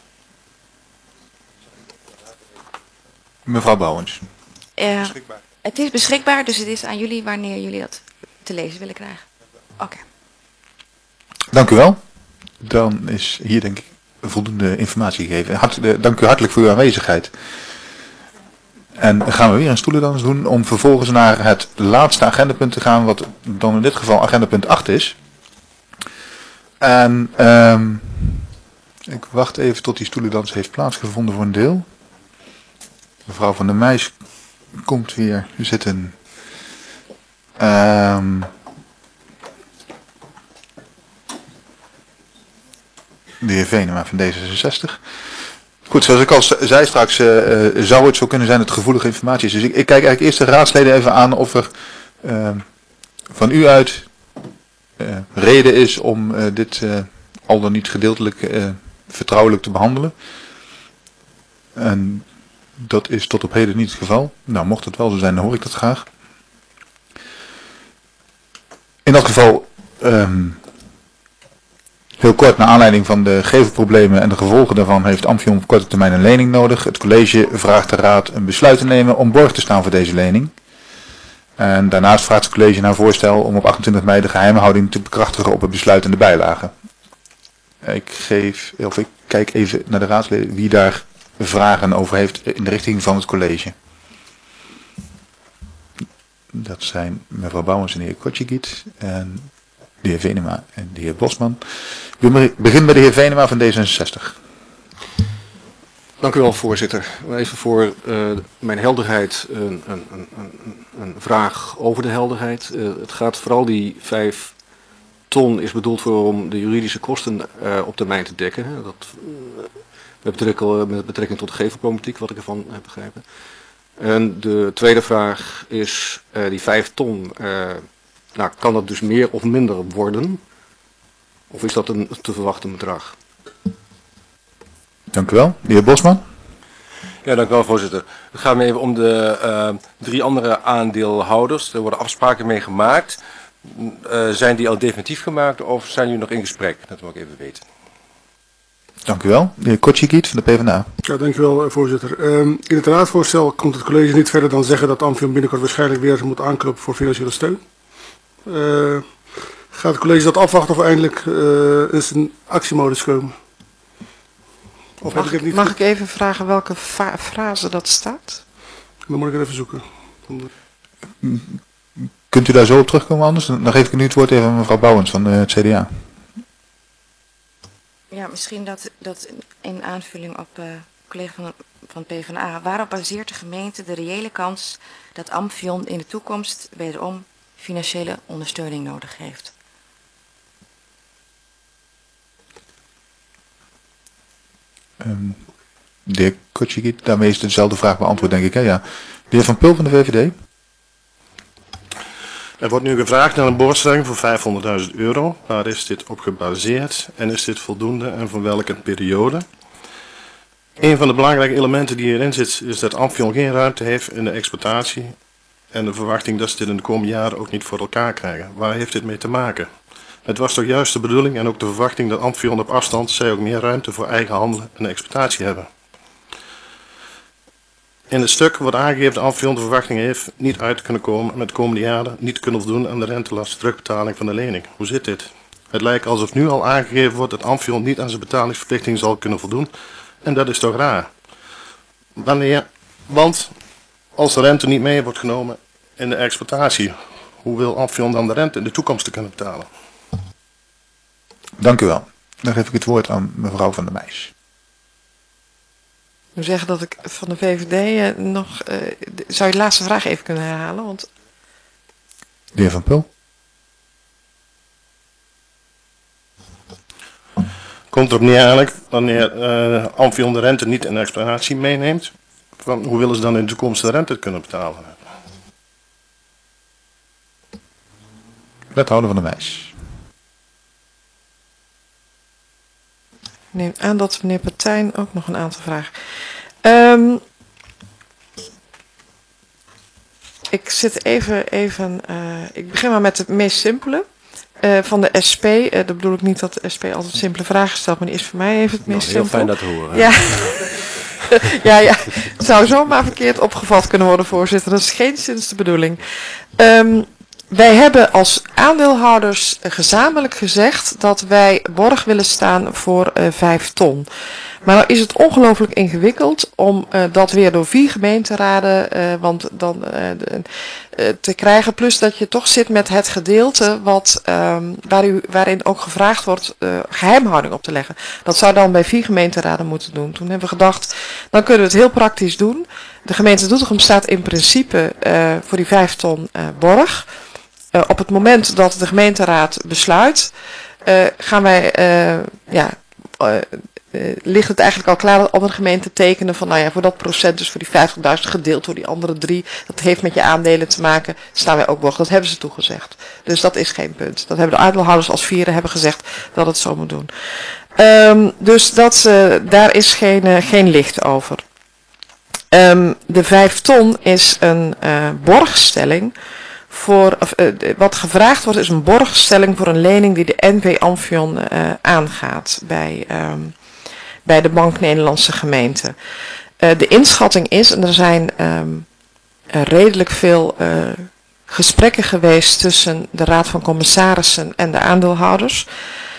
Mevrouw Bouwens. Uh, het is beschikbaar, dus het is aan jullie wanneer jullie dat te lezen willen krijgen. Oké. Okay. Dank u wel. Dan is hier denk ik voldoende informatie gegeven. Hart, uh, dank u hartelijk voor uw aanwezigheid. En dan gaan we weer een stoelendans doen om vervolgens naar het laatste agendapunt te gaan, wat dan in dit geval agendapunt acht is. En um, ik wacht even tot die stoelendans heeft plaatsgevonden voor een deel. Mevrouw van der Meijs komt weer zitten. Um, de heer Venema van D zesenzestig. Goed, zoals ik al zei straks, uh, uh, zou het zo kunnen zijn dat het gevoelige informatie is. Dus ik, ik kijk eigenlijk eerst de raadsleden even aan of er uh, van u uit uh, reden is om uh, dit uh, al dan niet gedeeltelijk uh, vertrouwelijk te behandelen. En dat is tot op heden niet het geval. Nou, mocht het wel zo zijn, dan hoor ik dat graag. In dat geval, um, heel kort, naar aanleiding van de gevelproblemen en de gevolgen daarvan, heeft Amphion op korte termijn een lening nodig. Het college vraagt de raad een besluit te nemen om borg te staan voor deze lening. En daarnaast vraagt het college naar voorstel om op achtentwintig mei de geheimhouding te bekrachtigen op het besluit en de bijlagen. Ik geef, of ik kijk even naar de raadsleden wie daar vragen over heeft in de richting van het college. Dat zijn mevrouw Bouwens en de heer Kotjegiet en de heer Venema en de heer Bosman. Ik begin bij de heer Venema van D zesenzestig. Dank u wel, voorzitter. Even voor uh, mijn helderheid een, een, een, een vraag over de helderheid. Uh, het gaat vooral die vijf ton is bedoeld voor om de juridische kosten uh, op termijn te dekken. Dat, uh, met, betrekking, met betrekking tot de gevelproblematiek, wat ik ervan heb begrepen. En de tweede vraag is, uh, die vijf ton, uh, nou, kan dat dus meer of minder worden? Of is dat een te verwachten bedrag? Dank u wel. De heer Bosman. Ja, dank u wel, voorzitter. Het gaat me even om de uh, drie andere aandeelhouders. Er worden afspraken mee gemaakt. Uh, zijn die al definitief gemaakt of zijn jullie nog in gesprek? Dat wil ik even weten. Dank u wel. De heer Kotjegiet van de PvdA. Ja, dank u wel, voorzitter. Um, in het raadsvoorstel komt het college niet verder dan zeggen dat Amphion binnenkort waarschijnlijk weer moet aankloppen voor financiële steun. Uh, gaat het college dat afwachten of eindelijk uh, eens een actiemodus komen? Of mag, heb ik, het niet mag ik even vragen welke frase dat staat? Dan moet ik het even zoeken. Kunt u daar zo op terugkomen anders? Dan geef ik nu het woord even aan mevrouw Bouwens van het C D A. Ja, misschien dat, dat in aanvulling op uh, collega van, van PvdA. Waarop baseert de gemeente de reële kans dat Amphion in de toekomst wederom financiële ondersteuning nodig heeft? Um, de heer Kotjegiet, daarmee is dezelfde vraag beantwoord, denk ik. Hè? Ja. De heer Van Pul van de V V D. Er wordt nu gevraagd naar een borgstelling voor vijfhonderdduizend euro. Waar is dit op gebaseerd en is dit voldoende en voor welke periode? Een van de belangrijke elementen die hierin zit is dat Amphion geen ruimte heeft in de exploitatie en de verwachting dat ze dit in de komende jaren ook niet voor elkaar krijgen. Waar heeft dit mee te maken? Het was toch juist de bedoeling en ook de verwachting dat Amphion op afstand zij ook meer ruimte voor eigen handelen en exploitatie hebben. In het stuk wordt aangegeven dat Amphion de verwachting heeft niet uit te kunnen komen met de komende jaren niet te kunnen voldoen aan de rentelast terugbetaling van de lening. Hoe zit dit? Het lijkt alsof nu al aangegeven wordt dat Amphion niet aan zijn betalingsverplichting zal kunnen voldoen en dat is toch raar. Wanneer? Want als de rente niet mee wordt genomen in de exploitatie, hoe wil Amphion dan de rente in de toekomst te kunnen betalen? Dank u wel. Dan geef ik het woord aan mevrouw van der Meijs. moet zeggen dat ik van de V V D uh, nog... Uh, zou je de laatste vraag even kunnen herhalen? Want... De heer Van Pul. Komt erop neer eigenlijk, wanneer uh, Amfion de rente niet in de exploitatie meeneemt, van hoe willen ze dan in de toekomst de rente kunnen betalen? Wethouder van der Wijs. Ik neem aan dat meneer Partijn ook nog een aantal vragen. Um, ik zit even, even uh, ik begin maar met de meest simpele. Uh, van de S P, uh, dat bedoel ik niet dat de S P altijd simpele vragen stelt, maar die is voor mij even het meest nou, heel simpel. fijn dat te horen. Ja. ja, ja, het zou zomaar verkeerd opgevat kunnen worden, voorzitter. Dat is geenszins de bedoeling. Um, wij hebben als aandeelhouders gezamenlijk gezegd dat wij borg willen staan voor uh, vijf ton. Maar nou is het ongelooflijk ingewikkeld om uh, dat weer door vier gemeenteraden uh, want dan, uh, de, uh, te krijgen. Plus dat je toch zit met het gedeelte wat, um, waar u, waarin ook gevraagd wordt uh, geheimhouding op te leggen. Dat zou dan bij vier gemeenteraden moeten doen. Toen hebben we gedacht, dan kunnen we het heel praktisch doen. De gemeente Doetinchem staat in principe uh, voor die vijf ton uh, borg. Uh, op het moment dat de gemeenteraad besluit, uh, gaan wij, uh, ja... Uh, Uh, ligt het eigenlijk al klaar dat andere gemeenten tekenen van, nou ja, voor dat procent, dus voor die vijftigduizend gedeeld door die andere drie, dat heeft met je aandelen te maken, staan wij ook borg. Dat hebben ze toegezegd. Dus dat is geen punt. Dat hebben de aandeelhouders als vieren hebben gezegd dat het zo moet doen. Um, dus dat, uh, daar is geen, uh, geen licht over. Um, de vijf ton is een uh, borgstelling. Voor, of, uh, wat gevraagd wordt is een borgstelling voor een lening die de N V Amfion uh, aangaat bij... Um, bij de Bank Nederlandse Gemeente. Uh, de inschatting is, en er zijn um, uh, redelijk veel uh, gesprekken geweest tussen de Raad van Commissarissen en de aandeelhouders.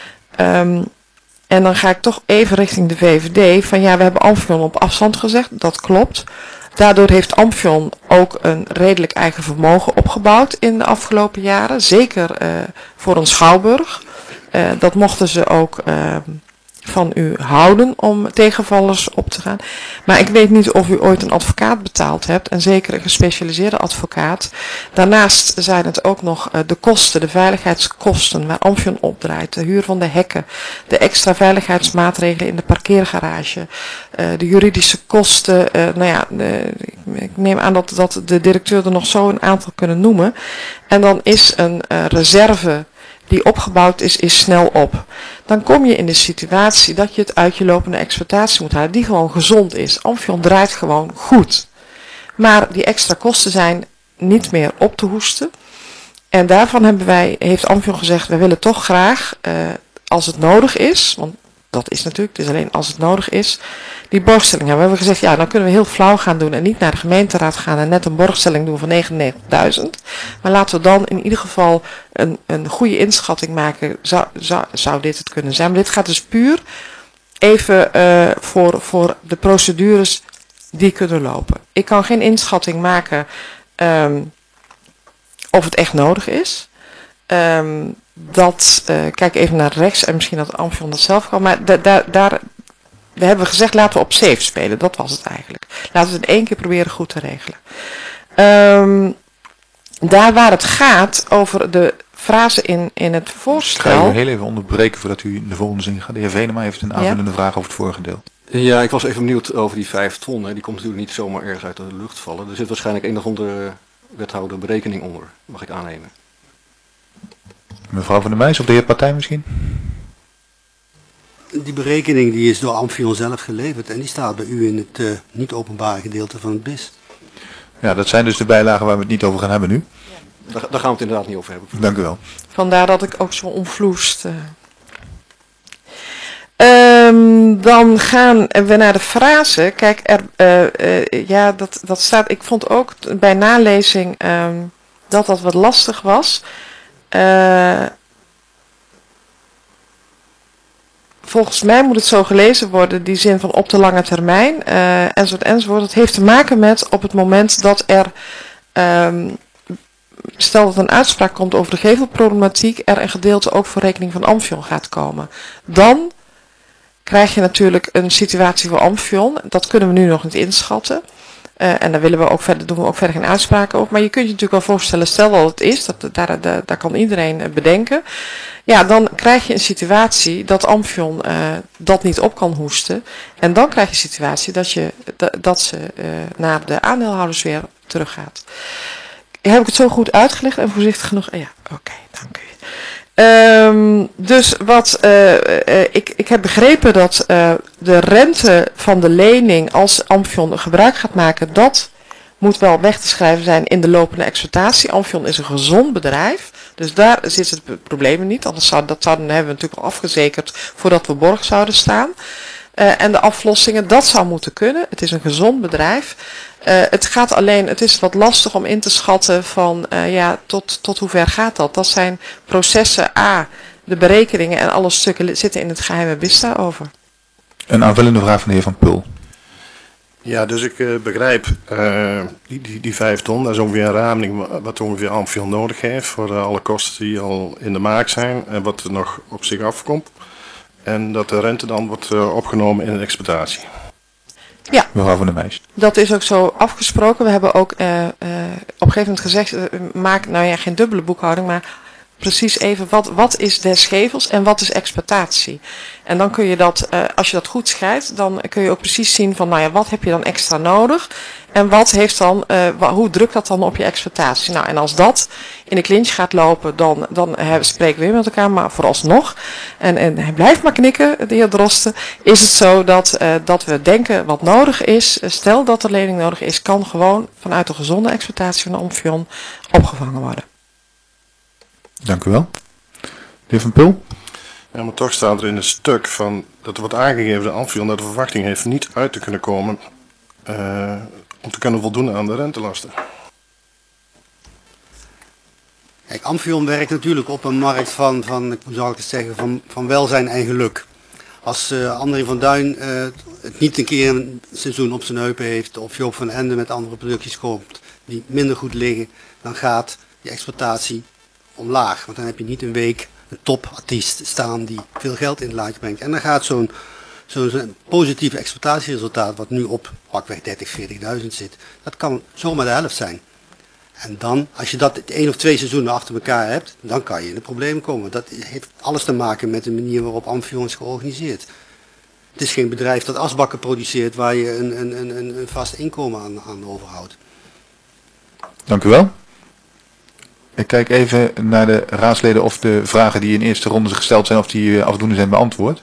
Um, en dan ga ik toch even richting de V V D van ja, we hebben Amfion op afstand gezegd, dat klopt. Daardoor heeft Amfion ook een redelijk eigen vermogen opgebouwd in de afgelopen jaren. Zeker uh, voor een schouwburg. Uh, dat mochten ze ook... Uh, van u houden om tegenvallers op te gaan. Maar ik weet niet of u ooit een advocaat betaald hebt. En zeker een gespecialiseerde advocaat. Daarnaast zijn het ook nog uh, de kosten, de veiligheidskosten waar Amfion opdraait. De huur van de hekken. De extra veiligheidsmaatregelen in de parkeergarage. Uh, de juridische kosten. Uh, nou ja, uh, ik neem aan dat, dat de directeur er nog zo een aantal kunnen noemen. En dan is een uh, reserve die opgebouwd is, is snel op. Dan kom je in de situatie dat je het uit je lopende exploitatie moet halen, die gewoon gezond is. Amfion draait gewoon goed. Maar die extra kosten zijn niet meer op te hoesten. En daarvan hebben wij, heeft Amfion gezegd, wij willen toch graag, uh, als het nodig is, want dat is natuurlijk, het is alleen als het nodig is, die borgstelling hebben. We hebben gezegd, ja, dan kunnen we heel flauw gaan doen en niet naar de gemeenteraad gaan en net een borgstelling doen van negenennegentigduizend. Maar laten we dan in ieder geval een, een goede inschatting maken, zou, zou, zou dit het kunnen zijn. Maar dit gaat dus puur even uh, voor, voor de procedures die kunnen lopen. Ik kan geen inschatting maken um, of het echt nodig is. Um, dat, uh, kijk even naar rechts en misschien dat Amfion dat zelf kan, maar da, da, daar... We hebben gezegd, laten we op safe spelen. Dat was het eigenlijk. Laten we het in één keer proberen goed te regelen. Um, daar waar het gaat over de frase in, in het voorstel... Ik ga u heel even onderbreken voordat u in de volgende zin gaat. De heer Venema heeft een aanvullende ja? vraag over het vorige deel. Ja, ik was even benieuwd over die vijf ton. Hè. Die komt natuurlijk niet zomaar ergens uit de lucht vallen. Er zit waarschijnlijk een of andere wethouder berekening onder. Mag ik aannemen. Mevrouw van der Meijs of de heer Partij misschien? Die berekening die is door Amfion zelf geleverd en die staat bij u in het uh, niet openbare gedeelte van het B I S. Ja, dat zijn dus de bijlagen waar we het niet over gaan hebben nu. Ja. Daar, daar gaan we het inderdaad niet over hebben. Dank u wel. Vandaar dat ik ook zo onvloest... Uh... Um, dan gaan we naar de frase. Kijk, er, uh, uh, ja, dat, dat staat... Ik vond ook bij nalezing um, dat dat wat lastig was. Uh, Volgens mij moet het zo gelezen worden, die zin van op de lange termijn, uh, enzovoort, enzovoort. Het heeft te maken met op het moment dat er, um, stel dat een uitspraak komt over de gevelproblematiek, er een gedeelte ook voor rekening van Amfion gaat komen. Dan krijg je natuurlijk een situatie voor Amphion. Dat kunnen we nu nog niet inschatten. Uh, en daar willen we ook verder, doen we ook verder geen uitspraken over. Maar je kunt je natuurlijk wel voorstellen, stel dat het is, dat, daar, daar, daar kan iedereen bedenken. Ja, dan krijg je een situatie dat Amphion uh, dat niet op kan hoesten. En dan krijg je een situatie dat, je, dat, dat ze uh, naar de aandeelhouders weer teruggaat. Heb ik het zo goed uitgelegd en voorzichtig genoeg? Ja, oké, okay, dank u. Um, dus wat uh, uh, ik, ik heb begrepen dat uh, de rente van de lening als Amphion gebruik gaat maken, dat moet wel weg te schrijven zijn in de lopende exploitatie. Amphion is een gezond bedrijf, dus daar zit het probleem niet. Anders zou, dat zouden, hebben we natuurlijk al afgezekerd voordat we borg zouden staan. Uh, en de aflossingen, dat zou moeten kunnen. Het is een gezond bedrijf. Uh, het gaat alleen, het is wat lastig om in te schatten van, uh, ja, tot, tot hoe ver gaat dat? Dat zijn processen A, de berekeningen en alle stukken zitten in het geheime B I S daarover. Een aanvullende vraag van de heer Van Pul. Ja, dus ik uh, begrijp uh, die, die, die vijf ton, dat is ongeveer een raming wat ongeveer Amphion nodig heeft voor uh, alle kosten die al in de maak zijn en wat er nog op zich afkomt. En dat de rente dan wordt uh, opgenomen in de exploitatie. Ja, mevrouw Van der Meijs. Dat is ook zo afgesproken. We hebben ook uh, uh, op een gegeven moment gezegd, uh, maak nou ja geen dubbele boekhouding, maar precies even wat, wat is des gevels en wat is exploitatie. En dan kun je dat, uh, als je dat goed scheidt, dan kun je ook precies zien van, nou ja, wat heb je dan extra nodig en wat heeft dan, uh, wa, hoe drukt dat dan op je exploitatie. Nou, en als dat in de clinch gaat lopen, dan, dan uh, spreken we weer met elkaar, maar vooralsnog, en, en hij blijft maar knikken, de heer Drosten, is het zo dat, uh, dat we denken wat nodig is, stel dat er lening nodig is, kan gewoon vanuit de gezonde exploitatie van de Amphion opgevangen worden. Dank u wel. De heer Van Pul. Ja, maar toch staat er in een stuk van dat er wordt aangegeven dat Amphion dat de verwachting heeft niet uit te kunnen komen uh, om te kunnen voldoen aan de rentelasten. Kijk, Amphion werkt natuurlijk op een markt van, van hoe zou ik het zeggen, van, van welzijn en geluk. Als uh, André van Duin uh, het niet een keer een seizoen op zijn heupen heeft, of Joop van Ende met andere producties komt die minder goed liggen, dan gaat die exploitatie omlaag. Want dan heb je niet een week een topartiest staan die veel geld in het laadje brengt. En dan gaat zo'n zo'n zo positieve exploitatieresultaat, wat nu op pakweg dertig, veertigduizend zit, dat kan zomaar de helft zijn. En dan, als je dat één of twee seizoenen achter elkaar hebt, dan kan je in de problemen komen. Dat heeft alles te maken met de manier waarop Amphion is georganiseerd. Het is geen bedrijf dat asbakken produceert waar je een, een, een, een vast inkomen aan, aan overhoudt. Dank u wel. Ik kijk even naar de raadsleden of de vragen die in eerste ronde gesteld zijn, of die afdoende zijn beantwoord.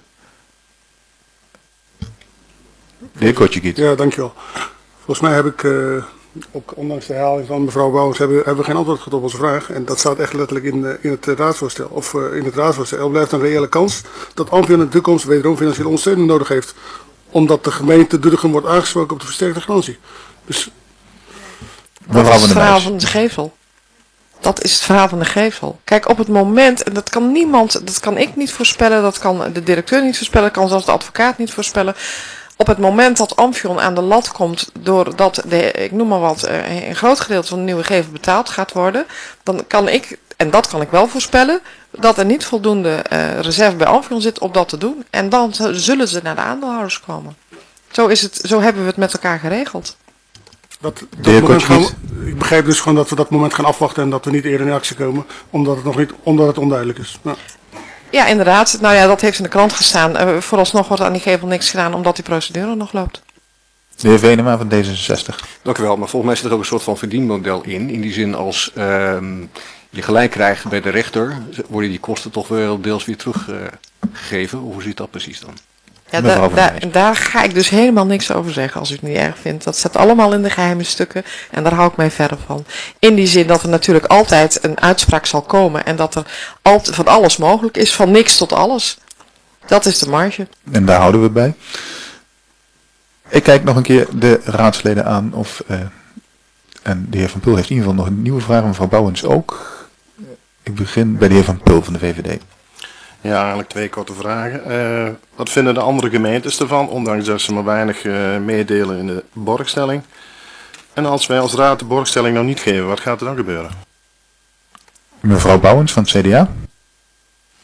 De heer Kotjegiet. Ja, dankjewel. Volgens mij heb ik, uh, ook ondanks de herhaling van mevrouw Bouwens, hebben, hebben we geen antwoord gehad op onze vraag. En dat staat echt letterlijk in, uh, in het raadsvoorstel. Of uh, in het raadsvoorstel. Er blijft een reële kans dat Amphion in de toekomst wederom financiële ondersteuning nodig heeft. Omdat de gemeente Doetinchem wordt aangesproken op de versterkte garantie. Dus... Dat is het verhaal van de gevel. Dat is het verhaal van de gevel. Kijk, op het moment, en dat kan niemand, dat kan ik niet voorspellen, dat kan de directeur niet voorspellen, dat kan zelfs de advocaat niet voorspellen. Op het moment dat Amphion aan de lat komt, doordat de, ik noem maar wat, een groot gedeelte van de nieuwe gevel betaald gaat worden, dan kan ik, en dat kan ik wel voorspellen, dat er niet voldoende uh, reserve bij Amphion zit om dat te doen. En dan zullen ze naar de aandeelhouders komen. Zo is het, zo hebben we het met elkaar geregeld. Dat, dat moment gaan we, ik begrijp dus gewoon dat we dat moment gaan afwachten en dat we niet eerder in actie komen, omdat het nog niet, omdat het onduidelijk is. Nou. Ja, inderdaad. Nou ja, dat heeft in de krant gestaan. Uh, vooralsnog wordt aan die gevel niks gedaan, omdat die procedure nog loopt. De heer Venema van D zesenzestig. Dank u wel, maar volgens mij zit er ook een soort van verdienmodel in. In die zin als uh, je gelijk krijgt bij de rechter, worden die kosten toch wel deels weer teruggegeven. Uh, Hoe ziet dat precies dan? Ja, da, da, daar ga ik dus helemaal niks over zeggen als u het niet erg vindt. Dat staat allemaal in de geheime stukken en daar hou ik mij verder van. In die zin dat er natuurlijk altijd een uitspraak zal komen en dat er altijd van alles mogelijk is, van niks tot alles. Dat is de marge. En daar houden we bij. Ik kijk nog een keer de raadsleden aan of, uh, en de heer Van Pul heeft in ieder geval nog een nieuwe vraag, mevrouw Bouwens ook. Ik begin bij de heer Van Pul van de V V D. Ja, eigenlijk twee korte vragen. Uh, wat vinden de andere gemeentes ervan, ondanks dat ze maar weinig uh, meedelen in de borgstelling? En als wij als raad de borgstelling nou niet geven, wat gaat er dan gebeuren? Mevrouw Bouwens van het C D A.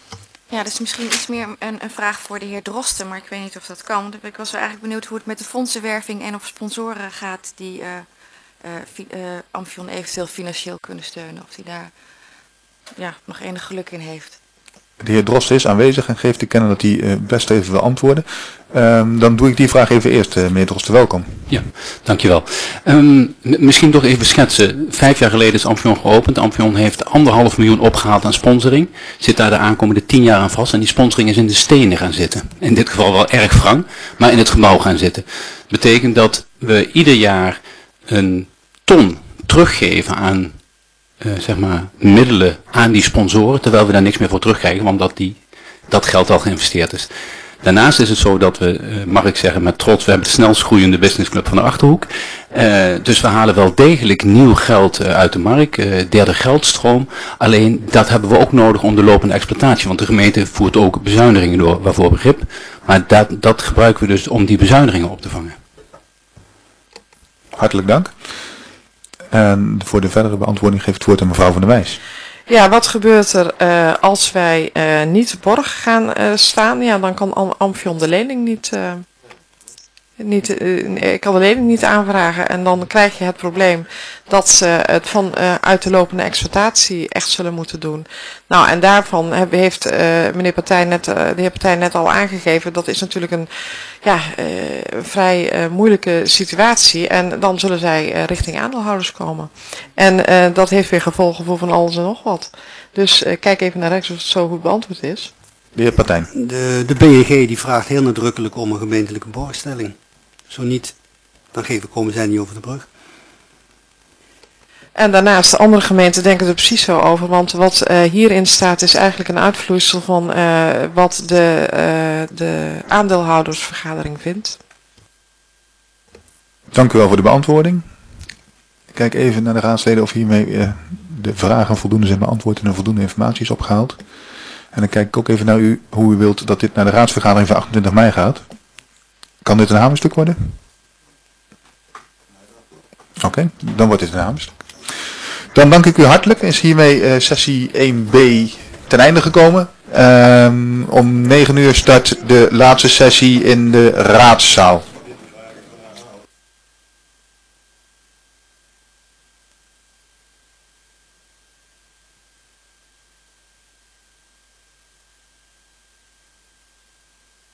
Ja, dat is misschien iets meer een, een vraag voor de heer Drosten, maar ik weet niet of dat kan. Want ik was eigenlijk benieuwd hoe het met de fondsenwerving en of sponsoren gaat die uh, uh, fi, uh, Amphion eventueel financieel kunnen steunen. Of die daar ja, nog enig geluk in heeft. De heer Drosten is aanwezig en geeft te kennen dat hij uh, best even wil antwoorden. Um, dan doe ik die vraag even eerst. Uh, meneer Drosten, welkom. Ja, dankjewel. Um, misschien toch even schetsen. Vijf jaar geleden is Amphion geopend. Amphion heeft anderhalf miljoen opgehaald aan sponsoring. Zit daar de aankomende tien jaar aan vast. En die sponsoring is in de stenen gaan zitten. In dit geval wel erg wrang, maar in het gebouw gaan zitten. Dat betekent dat we ieder jaar een ton teruggeven aan uh, zeg maar middelen aan die sponsoren. Terwijl we daar niks meer voor terugkrijgen, omdat die, dat geld al geïnvesteerd is. Daarnaast is het zo dat we, uh, mag ik zeggen met trots, we hebben de snelst groeiende businessclub van de Achterhoek. Uh, dus we halen wel degelijk nieuw geld uh, uit de markt, uh, derde geldstroom. Alleen dat hebben we ook nodig om de lopende exploitatie, want de gemeente voert ook bezuinigingen door, waarvoor begrip. Maar dat, dat gebruiken we dus om die bezuinigingen op te vangen. Hartelijk dank. En voor de verdere beantwoording geeft het woord aan mevrouw Van der Wijs. Ja, wat gebeurt er uh, als wij uh, niet borg gaan uh, staan? Ja, dan kan Am Amphion de lening niet, uh, niet uh, kan de lening niet aanvragen. En dan krijg je het probleem dat ze het van uh, uit de lopende exploitatie echt zullen moeten doen. Nou, en daarvan heb, heeft uh, meneer Partij net, uh, de heer Partij net al aangegeven, dat is natuurlijk een ja, uh, vrij uh, moeilijke situatie. En dan zullen zij uh, richting aandeelhouders komen. En uh, dat heeft weer gevolgen voor van alles en nog wat. Dus uh, kijk even naar rechts of het zo goed beantwoord is. De heer Partijn. De, de B N G die vraagt heel nadrukkelijk om een gemeentelijke borgstelling. Zo niet, dan geven komen zij niet over de brug. En daarnaast, de andere gemeenten denken er precies zo over, want wat uh, hierin staat is eigenlijk een uitvloeisel van uh, wat de, uh, de aandeelhoudersvergadering vindt. Dank u wel voor de beantwoording. Ik kijk even naar de raadsleden of hiermee uh, de vragen voldoende zijn beantwoord en er voldoende informatie is opgehaald. En dan kijk ik ook even naar u hoe u wilt dat dit naar de raadsvergadering van achtentwintig mei gaat. Kan dit een hamerstuk worden? Oké, okay, dan wordt dit een hamerstuk. Dan dank ik u hartelijk. Is hiermee uh, sessie één B ten einde gekomen. Um, om negen uur start de laatste sessie in de raadszaal.